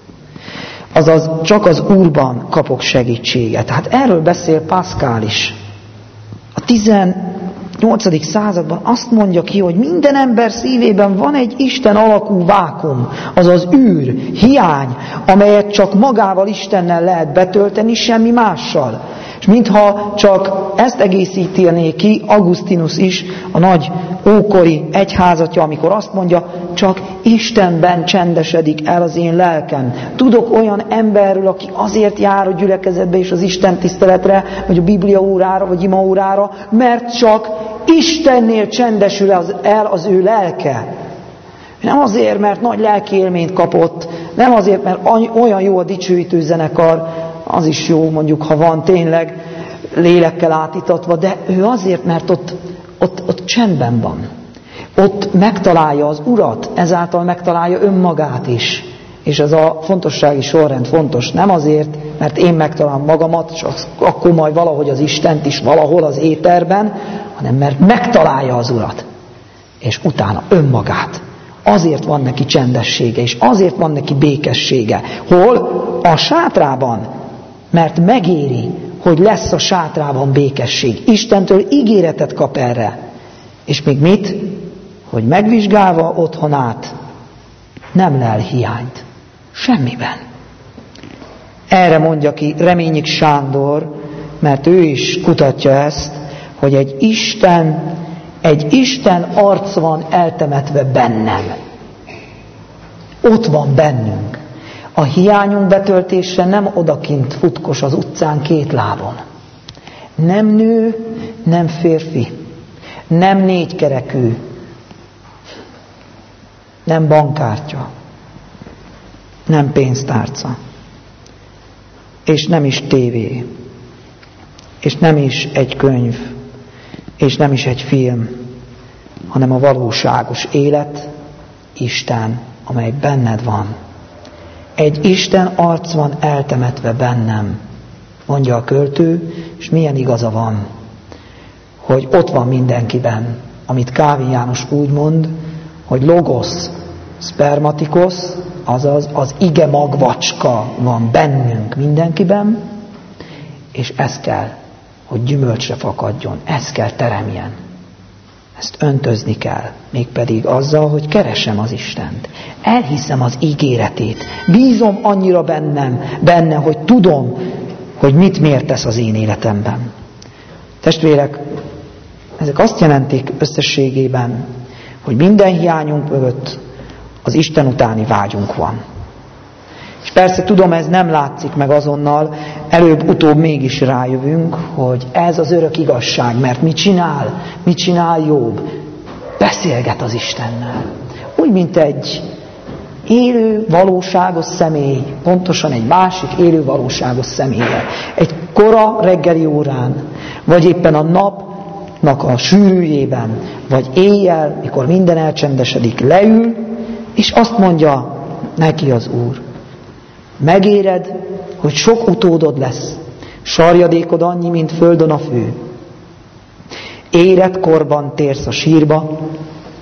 Azaz csak az Úrban kapok segítséget. Tehát erről beszél Pascal is. A tizennyolcadik században azt mondja ki, hogy minden ember szívében van egy Isten alakú vákum, azaz űr, hiány, amelyet csak magával Istennel lehet betölteni, semmi mással. És mintha csak ezt egészítené ki Augustinus is, a nagy ókori egyházatja, amikor azt mondja, csak Istenben csendesedik el az én lelkem. Tudok olyan emberről, aki azért jár a gyülekezetbe és az Isten tiszteletre, vagy a Biblia órára, vagy ima órára, mert csak Istennél csendesül el az ő lelke. Nem azért, mert nagy lelki élményt kapott, nem azért, mert olyan jó a dicsőítő zenekar, az is jó, mondjuk, ha van tényleg lélekkel átítatva, de ő azért, mert ott, ott, ott csendben van. Ott megtalálja az Urat, ezáltal megtalálja önmagát is. És ez a fontossági sorrend fontos. Nem azért, mert én megtalálom magamat, és akkor majd valahogy az Istent is valahol az éterben, hanem mert megtalálja az Urat. És utána önmagát. Azért van neki csendessége, és azért van neki békessége. Hol? A sátrában. Mert megéri, hogy lesz a sátrában békesség. Istentől ígéretet kap erre. És még mit? Hogy megvizsgálva otthonát nem lel hiányt. Semmiben. Erre mondja ki Reményik Sándor, mert ő is kutatja ezt, hogy egy Isten, egy Isten arc van eltemetve bennem. Ott van bennünk. A hiányunk betöltése nem odakint futkos az utcán két lábon. Nem nő, nem férfi, nem négykerekű, nem bankkártya, nem pénztárca, és nem is tévé, és nem is egy könyv, és nem is egy film, hanem a valóságos élet, Isten, amely benned van. Egy Isten arc van eltemetve bennem, mondja a költő, és milyen igaza van, hogy ott van mindenkiben, amit Kálvin János úgy mond, hogy logos, spermatikos, azaz az ige magvacska van bennünk mindenkiben, és ez kell, hogy gyümölcsre fakadjon, ez kell teremjen. Ezt öntözni kell, mégpedig azzal, hogy keresem az Istent. Elhiszem az ígéretét. Bízom annyira bennem, benne, hogy tudom, hogy mit miért tesz az én életemben. Testvérek, ezek azt jelentik összességében, hogy minden hiányunk mögött az Isten utáni vágyunk van. És persze tudom, ez nem látszik meg azonnal, előbb-utóbb mégis rájövünk, hogy ez az örök igazság, mert mit csinál? Mit csinál Jobb? Beszélget az Istennel. Úgy, mint egy élő, valóságos személy, pontosan egy másik élő, valóságos személlyel. Egy kora reggeli órán, vagy éppen a napnak a sűrűjében, vagy éjjel, mikor minden elcsendesedik, leül, és azt mondja neki az Úr: megéred, hogy sok utódod lesz, sarjadékod annyi, mint földön a fő. Életkorban térsz a sírba,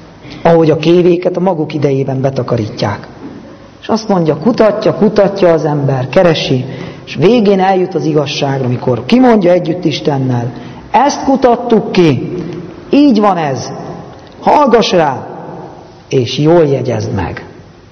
ahogy a kévéket a maguk idejében betakarítják. És azt mondja, kutatja, kutatja az ember, keresi, és végén eljut az igazságra, amikor kimondja együtt Istennel, ezt kutattuk ki, így van ez, hallgass rá, és jól jegyezd meg.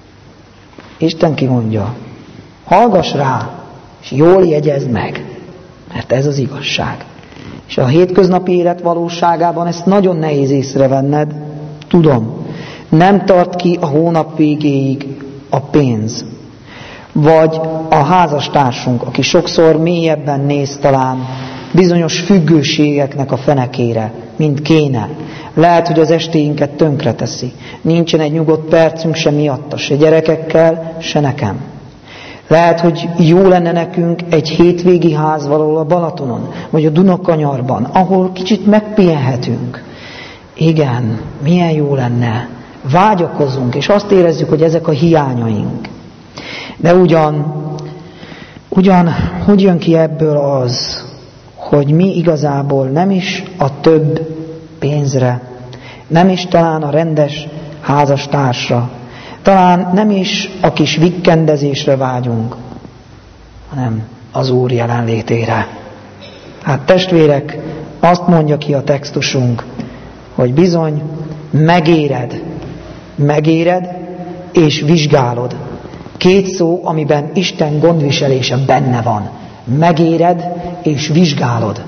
Isten kimondja, hallgass rá, és jól jegyezd meg, mert ez az igazság. És a hétköznapi élet valóságában ezt nagyon nehéz észrevenned, tudom, nem tart ki a hónap végéig a pénz. Vagy a házastársunk, aki sokszor mélyebben néz talán bizonyos függőségeknek a fenekére, mint kéne. Lehet, hogy az estéinket tönkreteszi. Nincsen egy nyugodt percünk se miatta, se gyerekekkel, se nekem. Lehet, hogy jó lenne nekünk egy hétvégi ház valahol a Balatonon, vagy a Dunakanyarban, ahol kicsit megpihenhetünk. Igen, milyen jó lenne. Vágyakozunk, és azt érezzük, hogy ezek a hiányaink. De ugyan, ugyan, hogy jön ki ebből az, hogy mi igazából nem is a több pénzre, nem is talán a rendes házastársra, talán nem is a kis vikkendezésre vágyunk, hanem az Úr jelenlétére. Hát testvérek, azt mondja ki a textusunk, hogy bizony megéred, megéred és vizsgálod. Két szó, amiben Isten gondviselése benne van. Megéred és vizsgálod.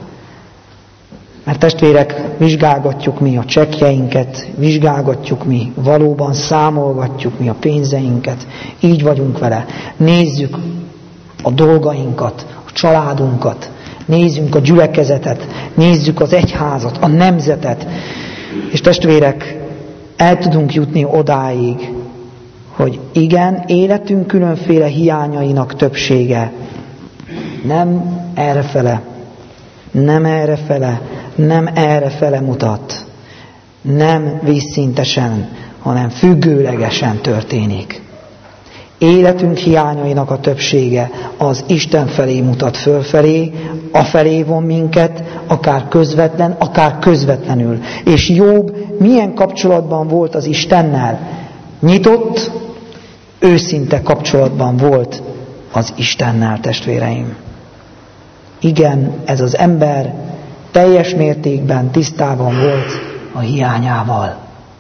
Mert testvérek, vizsgálgatjuk mi a csekkjeinket, vizsgálgatjuk mi, valóban számolgatjuk mi a pénzeinket, így vagyunk vele. Nézzük a dolgainkat, a családunkat, nézzünk a gyülekezetet, nézzük az egyházat, a nemzetet. És testvérek, el tudunk jutni odáig, hogy igen, életünk különféle hiányainak többsége nem errefele, nem errefele, nem errefele mutat, nem vízszintesen, hanem függőlegesen történik. Életünk hiányainak a többsége az Isten felé mutat fölfelé, afelé von minket, akár közvetlen, akár közvetlenül. És Jobb milyen kapcsolatban volt az Istennel? Nyitott, őszinte kapcsolatban volt az Istennel, testvéreim. Igen, ez az ember teljes mértékben tisztában volt a hiányával.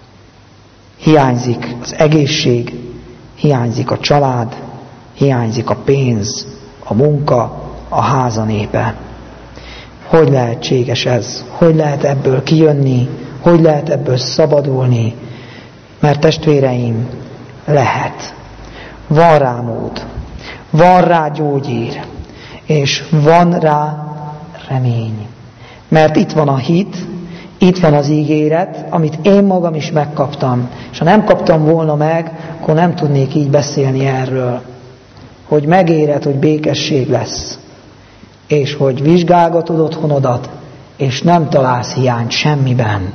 Hiányzik az egészség, hiányzik a család, hiányzik a pénz, a munka, a háza népe. Hogy lehetséges ez? Hogy lehet ebből kijönni? Hogy lehet ebből szabadulni? Mert testvéreim, lehet. Van rá mód. Van rá gyógyír. És van rá remény. Mert itt van a hit, itt van az ígéret, amit én magam is megkaptam. És ha nem kaptam volna meg, akkor nem tudnék így beszélni erről. Hogy megéred, hogy békesség lesz. És hogy vizsgálgatod otthonodat, és nem találsz hiányt semmiben.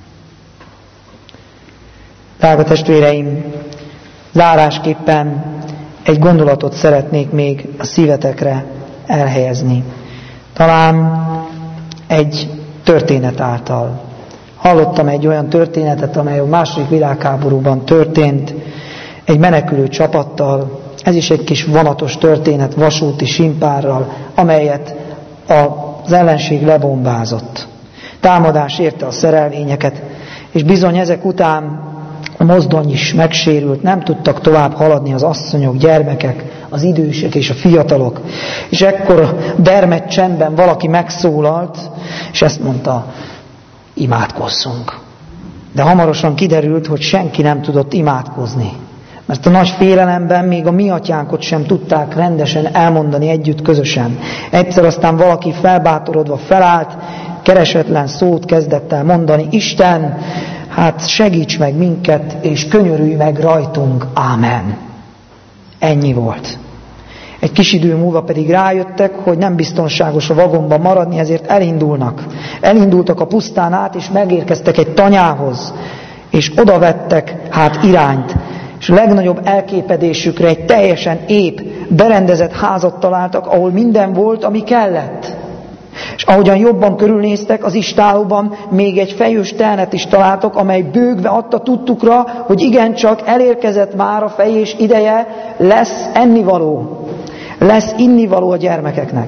Drága testvéreim, zárásképpen egy gondolatot szeretnék még a szívetekre elhelyezni. Talán egy történet által. Hallottam egy olyan történetet, amely a második világháborúban történt, egy menekülő csapattal. Ez is egy kis vonatos történet, vasúti simpárral, amelyet az ellenség lebombázott. Támadás érte a szerelvényeket, és bizony ezek után a mozdony is megsérült, nem tudtak tovább haladni az asszonyok, gyermekek, az idősek és a fiatalok. És ekkor dermedt csendben valaki megszólalt, és ezt mondta, imádkozzunk. De hamarosan kiderült, hogy senki nem tudott imádkozni. Mert a nagy félelemben még a mi atyánkot sem tudták rendesen elmondani együtt közösen. Egyszer aztán valaki felbátorodva felállt, keresetlen szót kezdett el mondani, Isten, hát segíts meg minket, és könyörülj meg rajtunk, ámen. Ennyi volt. Egy kis idő múlva pedig rájöttek, hogy nem biztonságos a vagonban maradni, ezért elindulnak. Elindultak a pusztán át, és megérkeztek egy tanyához, és oda vettek hát irányt. És a legnagyobb elképedésükre egy teljesen ép, berendezett házat találtak, ahol minden volt, ami kellett. És ahogyan jobban körülnéztek, az istállóban még egy fejős telnet is találtok, amely bőgve adta tudtukra, hogy igencsak elérkezett már a fejés ideje, lesz ennivaló, lesz innivaló a gyermekeknek.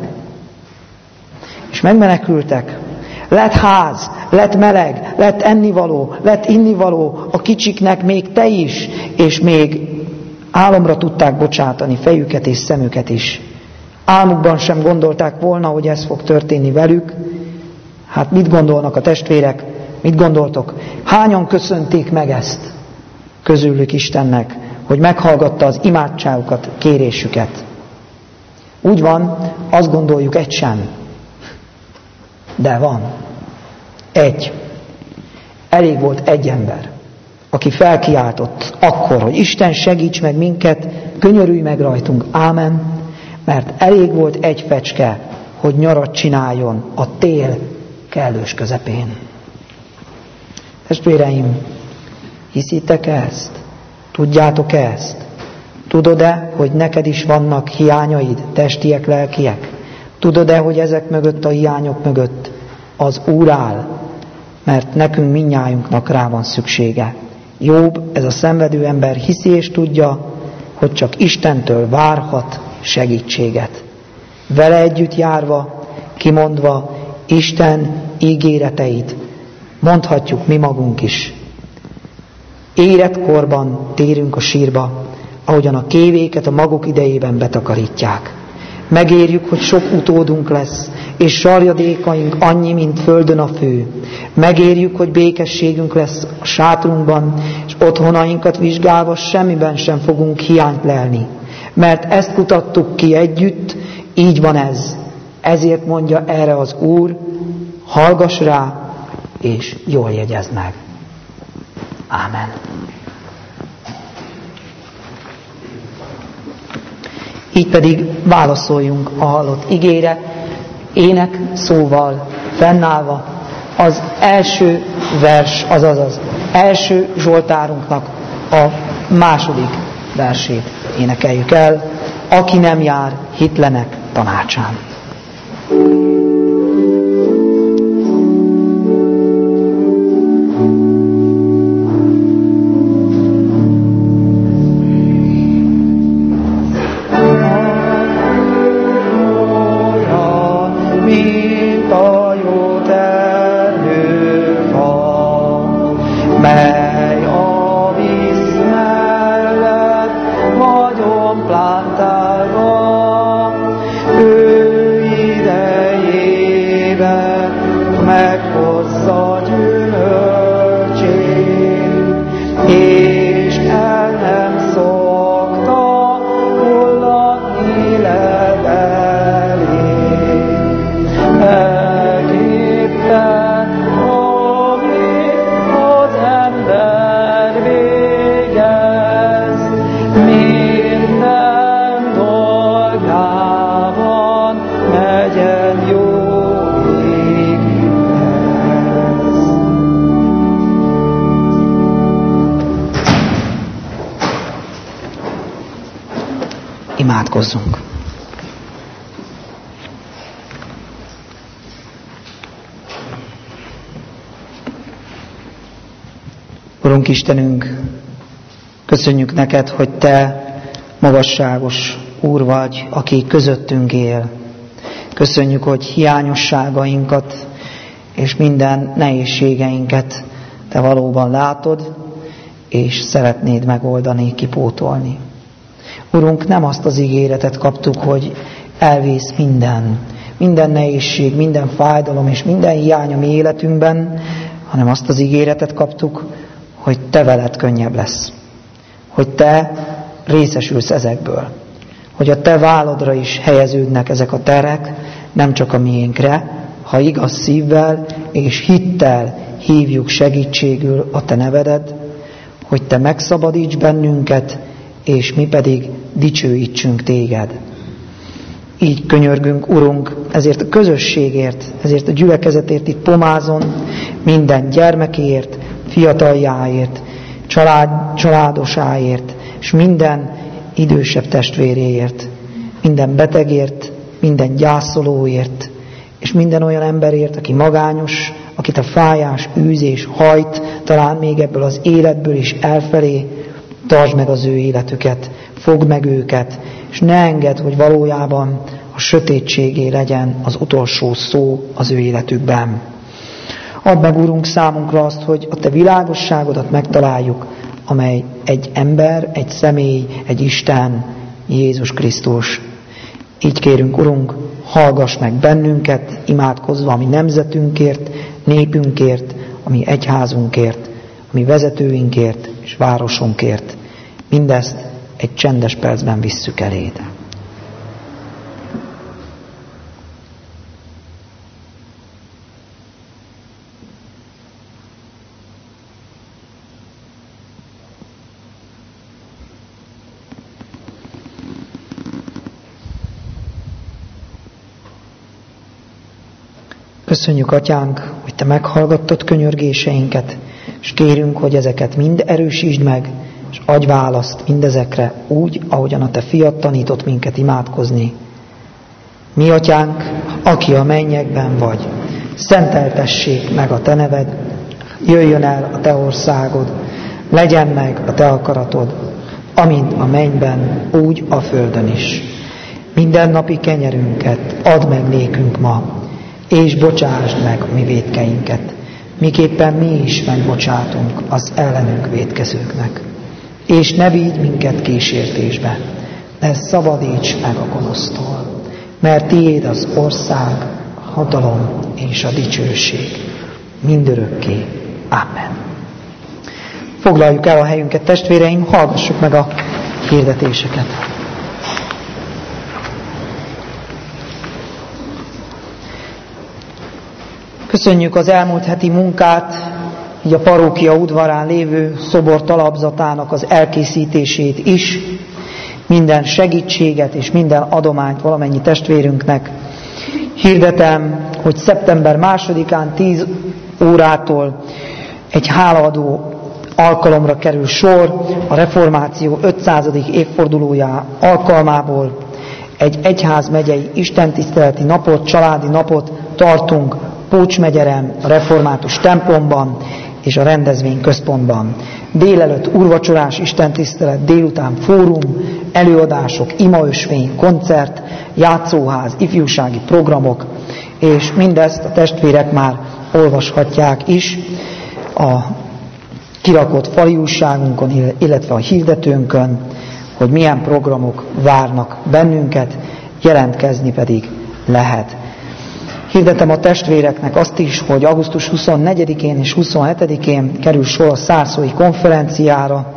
És megmenekültek. Lett ház, lett meleg, lett ennivaló, lett innivaló, a kicsiknek még te is, és még álomra tudták bocsátani fejüket és szemüket is. Álmukban sem gondolták volna, hogy ez fog történni velük. Hát mit gondolnak a testvérek? Mit gondoltok? Hányan köszönték meg ezt közülük Istennek, hogy meghallgatta az imádságukat, kérésüket? Úgy van, azt gondoljuk, egy sem. De van. Egy. Elég volt egy ember, aki felkiáltott akkor, hogy Isten segíts meg minket, könyörülj meg rajtunk, ámen, mert elég volt egy fecske, hogy nyarat csináljon a tél kellős közepén. Testvéreim, hiszitek ezt? Tudjátok ezt? Tudod-e, hogy neked is vannak hiányaid, testiek, lelkiek? Tudod-e, hogy ezek mögött, a hiányok mögött az Úr áll? Mert nekünk mindnyájunknak rá van szüksége. Jobb, ez a szenvedő ember hiszi és tudja, hogy csak Istentől várhat segítséget. Vele együtt járva, kimondva Isten ígéreteit, mondhatjuk mi magunk is. Életkorban térünk a sírba, ahogyan a kévéket a maguk idejében betakarítják. Megérjük, hogy sok utódunk lesz, és sarjadékaink annyi, mint földön a fő. Megérjük, hogy békességünk lesz a sátrunkban, és otthonainkat vizsgálva semmiben sem fogunk hiányt lelni. Mert ezt kutattuk ki együtt, így van ez. Ezért mondja erre az Úr, hallgass rá, és jól jegyezd meg. Ámen. Így pedig válaszoljunk a hallott igére, ének szóval fennállva, az első vers, azaz az első Zsoltárunknak a második versét énekeljük el, aki nem jár hitlenek tanácsán. Imádkozzunk. Urunk Istenünk, köszönjük neked, hogy te magasságos Úr vagy, aki közöttünk él. Köszönjük, hogy hiányosságainkat és minden nehézségeinket te valóban látod, és szeretnéd megoldani, kipótolni. Urunk, nem azt az ígéretet kaptuk, hogy elvész minden, minden nehézség, minden fájdalom és minden hiány a mi életünkben, hanem azt az ígéretet kaptuk, hogy te veled könnyebb lesz. Hogy te részesülsz ezekből. Hogy a te válladra is helyeződnek ezek a terek, nem csak a miénkre, ha igaz szívvel és hittel hívjuk segítségül a te nevedet, hogy te megszabadíts bennünket, és mi pedig dicsőítsünk téged. Így könyörgünk, Urunk, ezért a közösségért, ezért a gyülekezetért itt Pomázon, minden gyermekéért, fiataljáért, család, családosáért, és minden idősebb testvéréért, minden betegért, minden gyászolóért, és minden olyan emberért, aki magányos, akit a fájás, űzés hajt, talán még ebből az életből is elfelé, tartsd meg az ő életüket, fogd meg őket, és ne engedd, hogy valójában a sötétségé legyen az utolsó szó az ő életükben. Add meg, Urunk, számunkra azt, hogy a Te világosságodat megtaláljuk, amely egy ember, egy személy, egy Isten, Jézus Krisztus. Így kérünk, Urunk, hallgass meg bennünket, imádkozva a mi nemzetünkért, népünkért, a mi egyházunkért, a mi vezetőinkért és városunkért. Mindezt egy csendes percben visszük eléd. Köszönjük, Atyánk, hogy Te meghallgattad könyörgéseinket, és kérünk, hogy ezeket mind erősítsd meg, és adj választ mindezekre úgy, ahogyan a Te fiad tanított minket imádkozni. Mi, Atyánk, aki a mennyekben vagy, szenteltessék meg a Te neved, jöjjön el a Te országod, legyen meg a Te akaratod, amint a mennyben, úgy a földön is. Mindennapi kenyerünket add meg nékünk ma, és bocsásd meg a mi vétkeinket, miképpen mi is megbocsátunk az ellenünk vétkezőknek. És ne vigy minket kísértésbe, de szabadíts meg a gonosztól, mert tiéd az ország, a hatalom és a dicsőség mindörökké. Amen. Foglaljuk el a helyünket, testvéreim, hallgassuk meg a hirdetéseket. Köszönjük az elmúlt heti munkát, így a parókia udvarán lévő szobor talapzatának az elkészítését is, minden segítséget és minden adományt valamennyi testvérünknek. Hirdetem, hogy szeptember másodikán tíz órától egy hálaadó alkalomra kerül sor a reformáció ötszázadik évfordulója alkalmából. Egy egyházmegyei istentiszteleti napot, családi napot tartunk Pócsmegyeren, a református templomban és a rendezvényközpontban. Délelőtt úrvacsorás istentisztelet, délután fórum, előadások, imaösvény, koncert, játszóház, ifjúsági programok, és mindezt a testvérek már olvashatják is a kirakott fali újságunkon, illetve a hirdetőnkön, hogy milyen programok várnak bennünket, jelentkezni pedig lehet. Hirdetem a testvéreknek azt is, hogy augusztus huszonnegyedikén és huszonhetedikén kerül sor a szárszói konferenciára.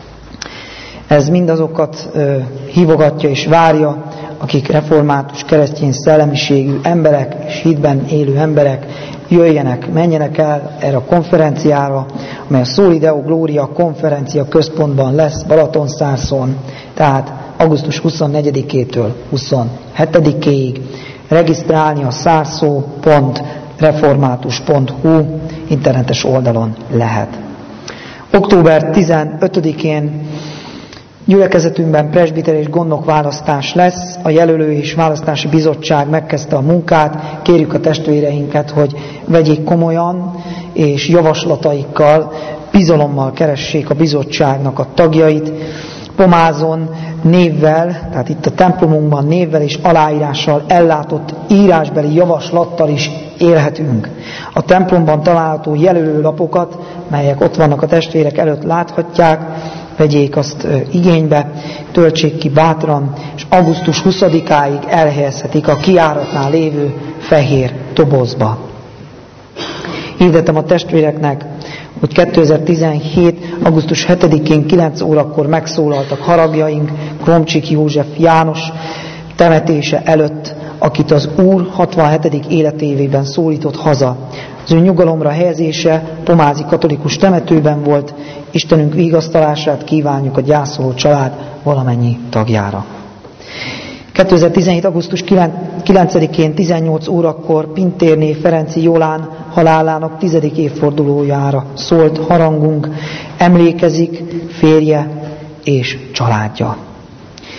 Ez mindazokat ö, hívogatja és várja, akik református keresztény szellemiségű emberek és hitben élő emberek, jöjjenek, menjenek el erre a konferenciára, amely a Soli Deo Gloria konferencia központban lesz Balatonszárszon, tehát augusztus huszonnegyedikétől huszonhetedikéig. Regisztrálni a szárszó pont református pont hu internetes oldalon lehet. október tizenötödikén gyülekezetünkben presbiter és gondnokválasztás lesz. A jelölő és választási bizottság megkezdte a munkát. Kérjük a testvéreinket, hogy vegyék komolyan, és javaslataikkal, bizalommal keressék a bizottságnak a tagjait. Pomázon névvel, tehát itt a templomunkban névvel és aláírással ellátott írásbeli javaslattal is élhetünk. A templomban található jelölőlapokat, melyek ott vannak a testvérek előtt, láthatják, vegyék azt igénybe, töltsék ki bátran, és augusztus huszadikáig elhelyezhetik a kijáratnál lévő fehér dobozba. Hirdetem a testvéreknek, hogy kétezer-tizenhét. augusztus hetedikén kilenc órakor megszólaltak haragjaink Kromcsik József János temetése előtt, akit az Úr hatvanhetedik életévében szólított haza. Az ő nyugalomra helyezése Pomázi katolikus temetőben volt. Istenünk vigasztalását kívánjuk a gyászoló család valamennyi tagjára. kétezer-tizenhét. augusztus kilencedikén tizennyolc órakor Pintérné Ferenci Jolán halálának tizedik évfordulójára szólt harangunk emlékezik férje és családja.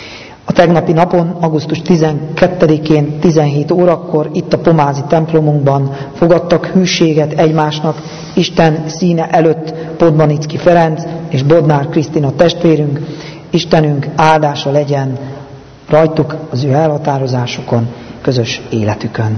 A tegnapi napon, augusztus tizenkettedikén tizenhét órakor itt a pomázi templomunkban fogadtak hűséget egymásnak Isten színe előtt Podmanicki Ferenc és Bodnár Krisztina testvérünk. Istenünk áldása legyen rajtuk, az ő elhatározásukon, közös életükön.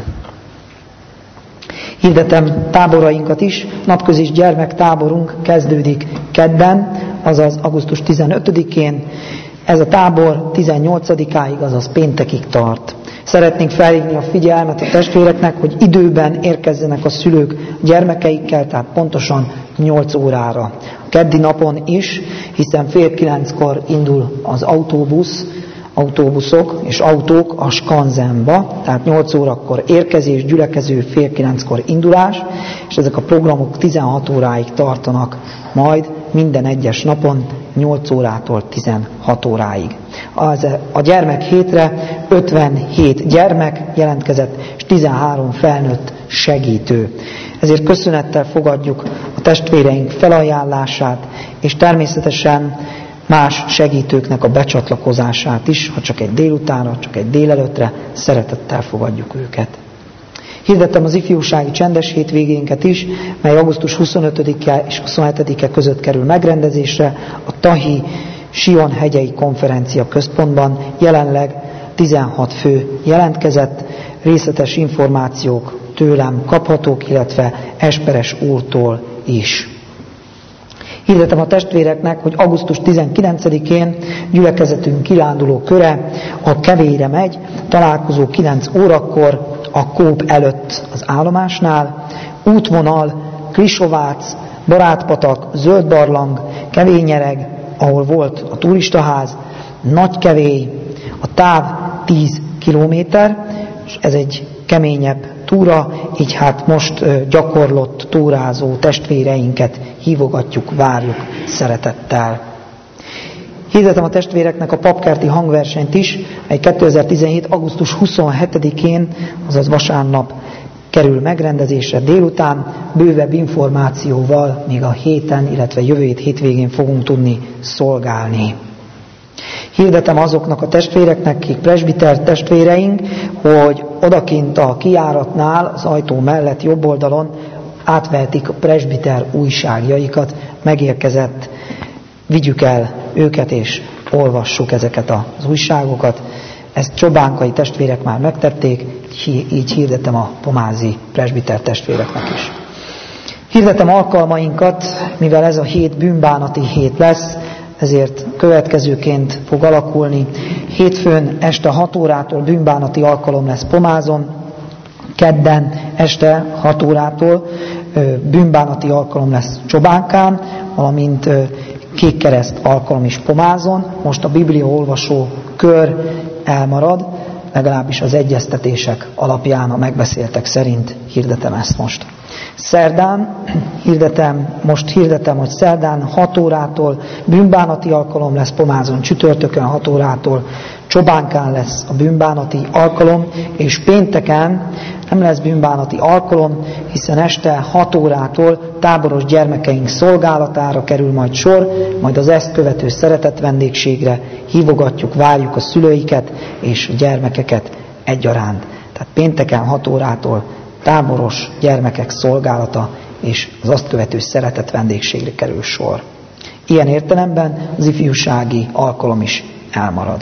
Hirdetem táborainkat is. Napközis gyermektáborunk kezdődik kedden, azaz augusztus tizenötödikén. Ez a tábor tizennyolcadikáig, azaz péntekig tart. Szeretnénk felhívni a figyelmet a testvéreknek, hogy időben érkezzenek a szülők gyermekeikkel, tehát pontosan nyolc órára. A keddi napon is, hiszen fél kilenckor indul az autóbusz, autóbuszok és autók a Skanzenba, tehát nyolc órakor érkezés, gyülekező, fél kilenckor indulás, és ezek a programok tizenhat óráig tartanak majd minden egyes napon, nyolc órától tizenhat óráig. Az, a gyermek hétre ötvenhét gyermek jelentkezett, és tizenhárom felnőtt segítő. Ezért köszönettel fogadjuk a testvéreink felajánlását, és természetesen más segítőknek a becsatlakozását is, ha csak egy délutánra, csak egy délelőttre, szeretettel fogadjuk őket. Hirdettem az ifjúsági csendes hétvégénket is, mely augusztus huszonötödike és huszonhetedike között kerül megrendezésre a Tahi Sion hegyei konferencia központban. Jelenleg tizenhat fő jelentkezett, részletes információk tőlem kaphatók, illetve Esperes úrtól is. Hirdetem a testvéreknek, hogy augusztus tizenkilencedikén gyülekezetünk kiránduló köre a Kevélyre megy, találkozó kilenc órakor a Kóp előtt az állomásnál, útvonal Krisovác, Barátpatak, Zöldbarlang, Kevényereg, ahol volt a turistaház, Nagykevély, a táv tíz kilométer, és ez egy keményebb túra, így hát most gyakorlott túrázó testvéreinket hívogatjuk, várjuk szeretettel. Hirdetem a testvéreknek a papkerti hangversenyt is, mely kétezer-tizenhét. augusztus huszonhetedikén, azaz vasárnap kerül megrendezésre délután, bővebb információval még a héten, illetve jövő hét hétvégén fogunk tudni szolgálni. Hirdetem azoknak a testvéreknek, akik presbiter testvéreink, hogy odakint a kijáratnál, az ajtó mellett jobb oldalon átvehetik a presbiter újságjaikat, megérkezett, vigyük el őket és olvassuk ezeket az újságokat. Ezt csobánkai testvérek már megtették, így hirdetem a pomázi presbiter testvéreknek is. Hirdetem alkalmainkat, mivel ez a hét bűnbánati hét lesz, ezért következőként fog alakulni. Hétfőn este hat órától bűnbánati alkalom lesz Pomázon, kedden este hat órától bűnbánati alkalom lesz Csobánkán, valamint kékkereszt alkalom is Pomázon. Most a Biblia olvasó kör elmarad, legalábbis az egyeztetések alapján, a megbeszéltek szerint hirdetem ezt most. Szerdán hirdetem, most hirdetem, hogy szerdán hat órától bűnbánati alkalom lesz Pomázon, csütörtökön hat órától Csobánkán lesz a bűnbánati alkalom, és pénteken nem lesz bűnbánati alkalom, hiszen este hat órától táboros gyermekeink szolgálatára kerül majd sor, majd az ezt követő szeretett vendégségre hívogatjuk, várjuk a szülőiket és a gyermekeket egyaránt. Tehát pénteken hat órától táboros gyermekek szolgálata és az azt követő szeretett vendégségre kerül sor. Ilyen értelemben az ifjúsági alkalom is elmarad.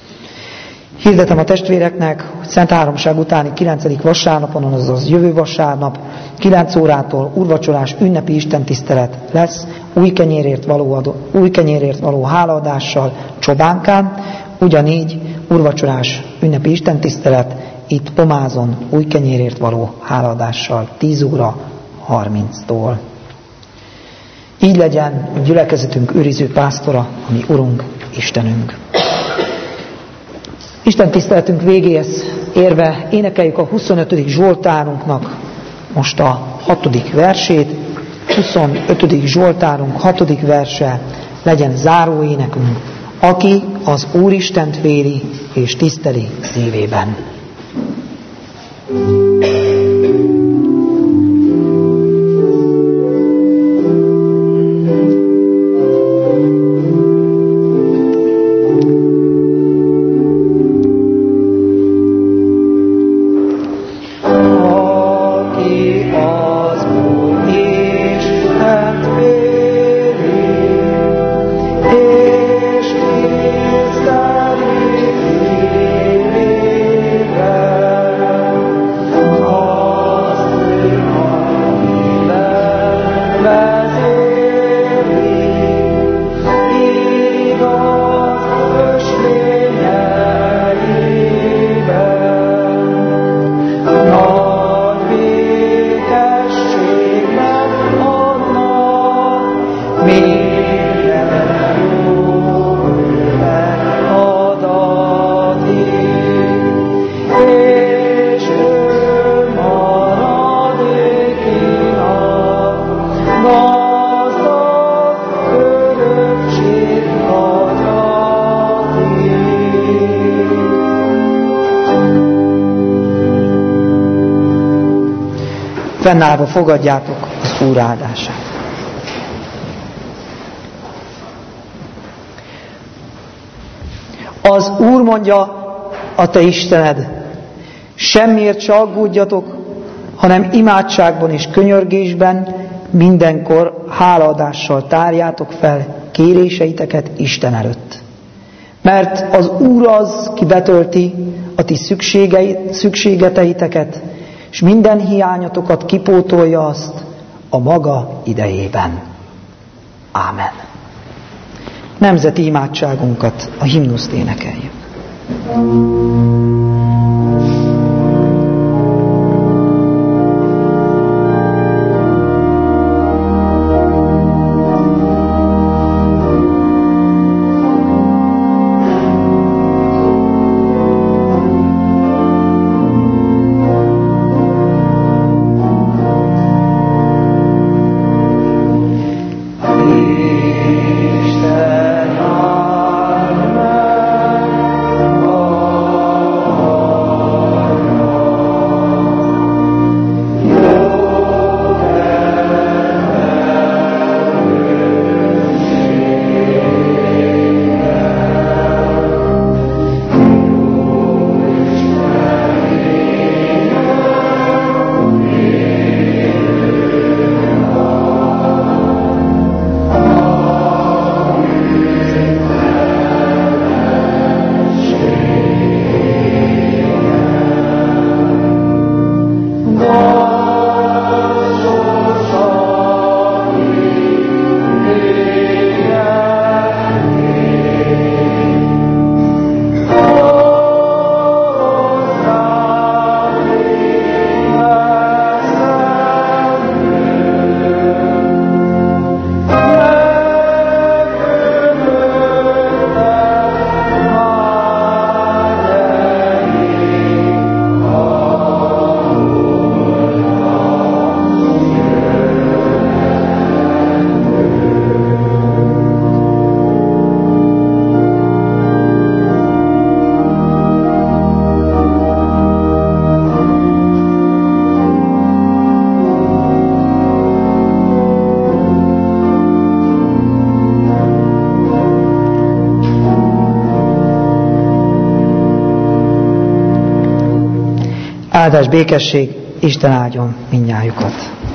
Hirdetem a testvéreknek, hogy Szent Háromság utáni kilencedik vasárnapon, azaz jövő vasárnap, kilenc órától úrvacsorás ünnepi istentisztelet lesz, új kenyérért való, adó, új kenyérért való hálaadással Csobánkán, ugyanígy úrvacsorás ünnepi istentisztelet itt Pomázon új kenyérért való hálaadással tíz óra harminctól. Így legyen a gyülekezetünk őriző pásztora, ami Urunk, Istenünk. Isten tiszteletünk végéhez érve énekeljük a huszonötödik Zsoltárunknak most a hatodik versét. huszonötödik Zsoltárunk hatodik verse legyen záró énekünk. Aki az Úristent véli és tiszteli szívében. Fennállva fogadjátok az Úr áldását. Az Úr mondja, a te Istened, semmiért se aggódjatok, hanem imádságban és könyörgésben mindenkor hálaadással tárjátok fel kéréseiteket Isten előtt. Mert az Úr az, ki betölti a ti szükségeteiteket, és minden hiányotokat kipótolja azt a maga idejében. Ámen. Nemzeti imádságunkat, a himnuszt énekeljük. Áldás, békesség, Isten áldjon mindnyájukat.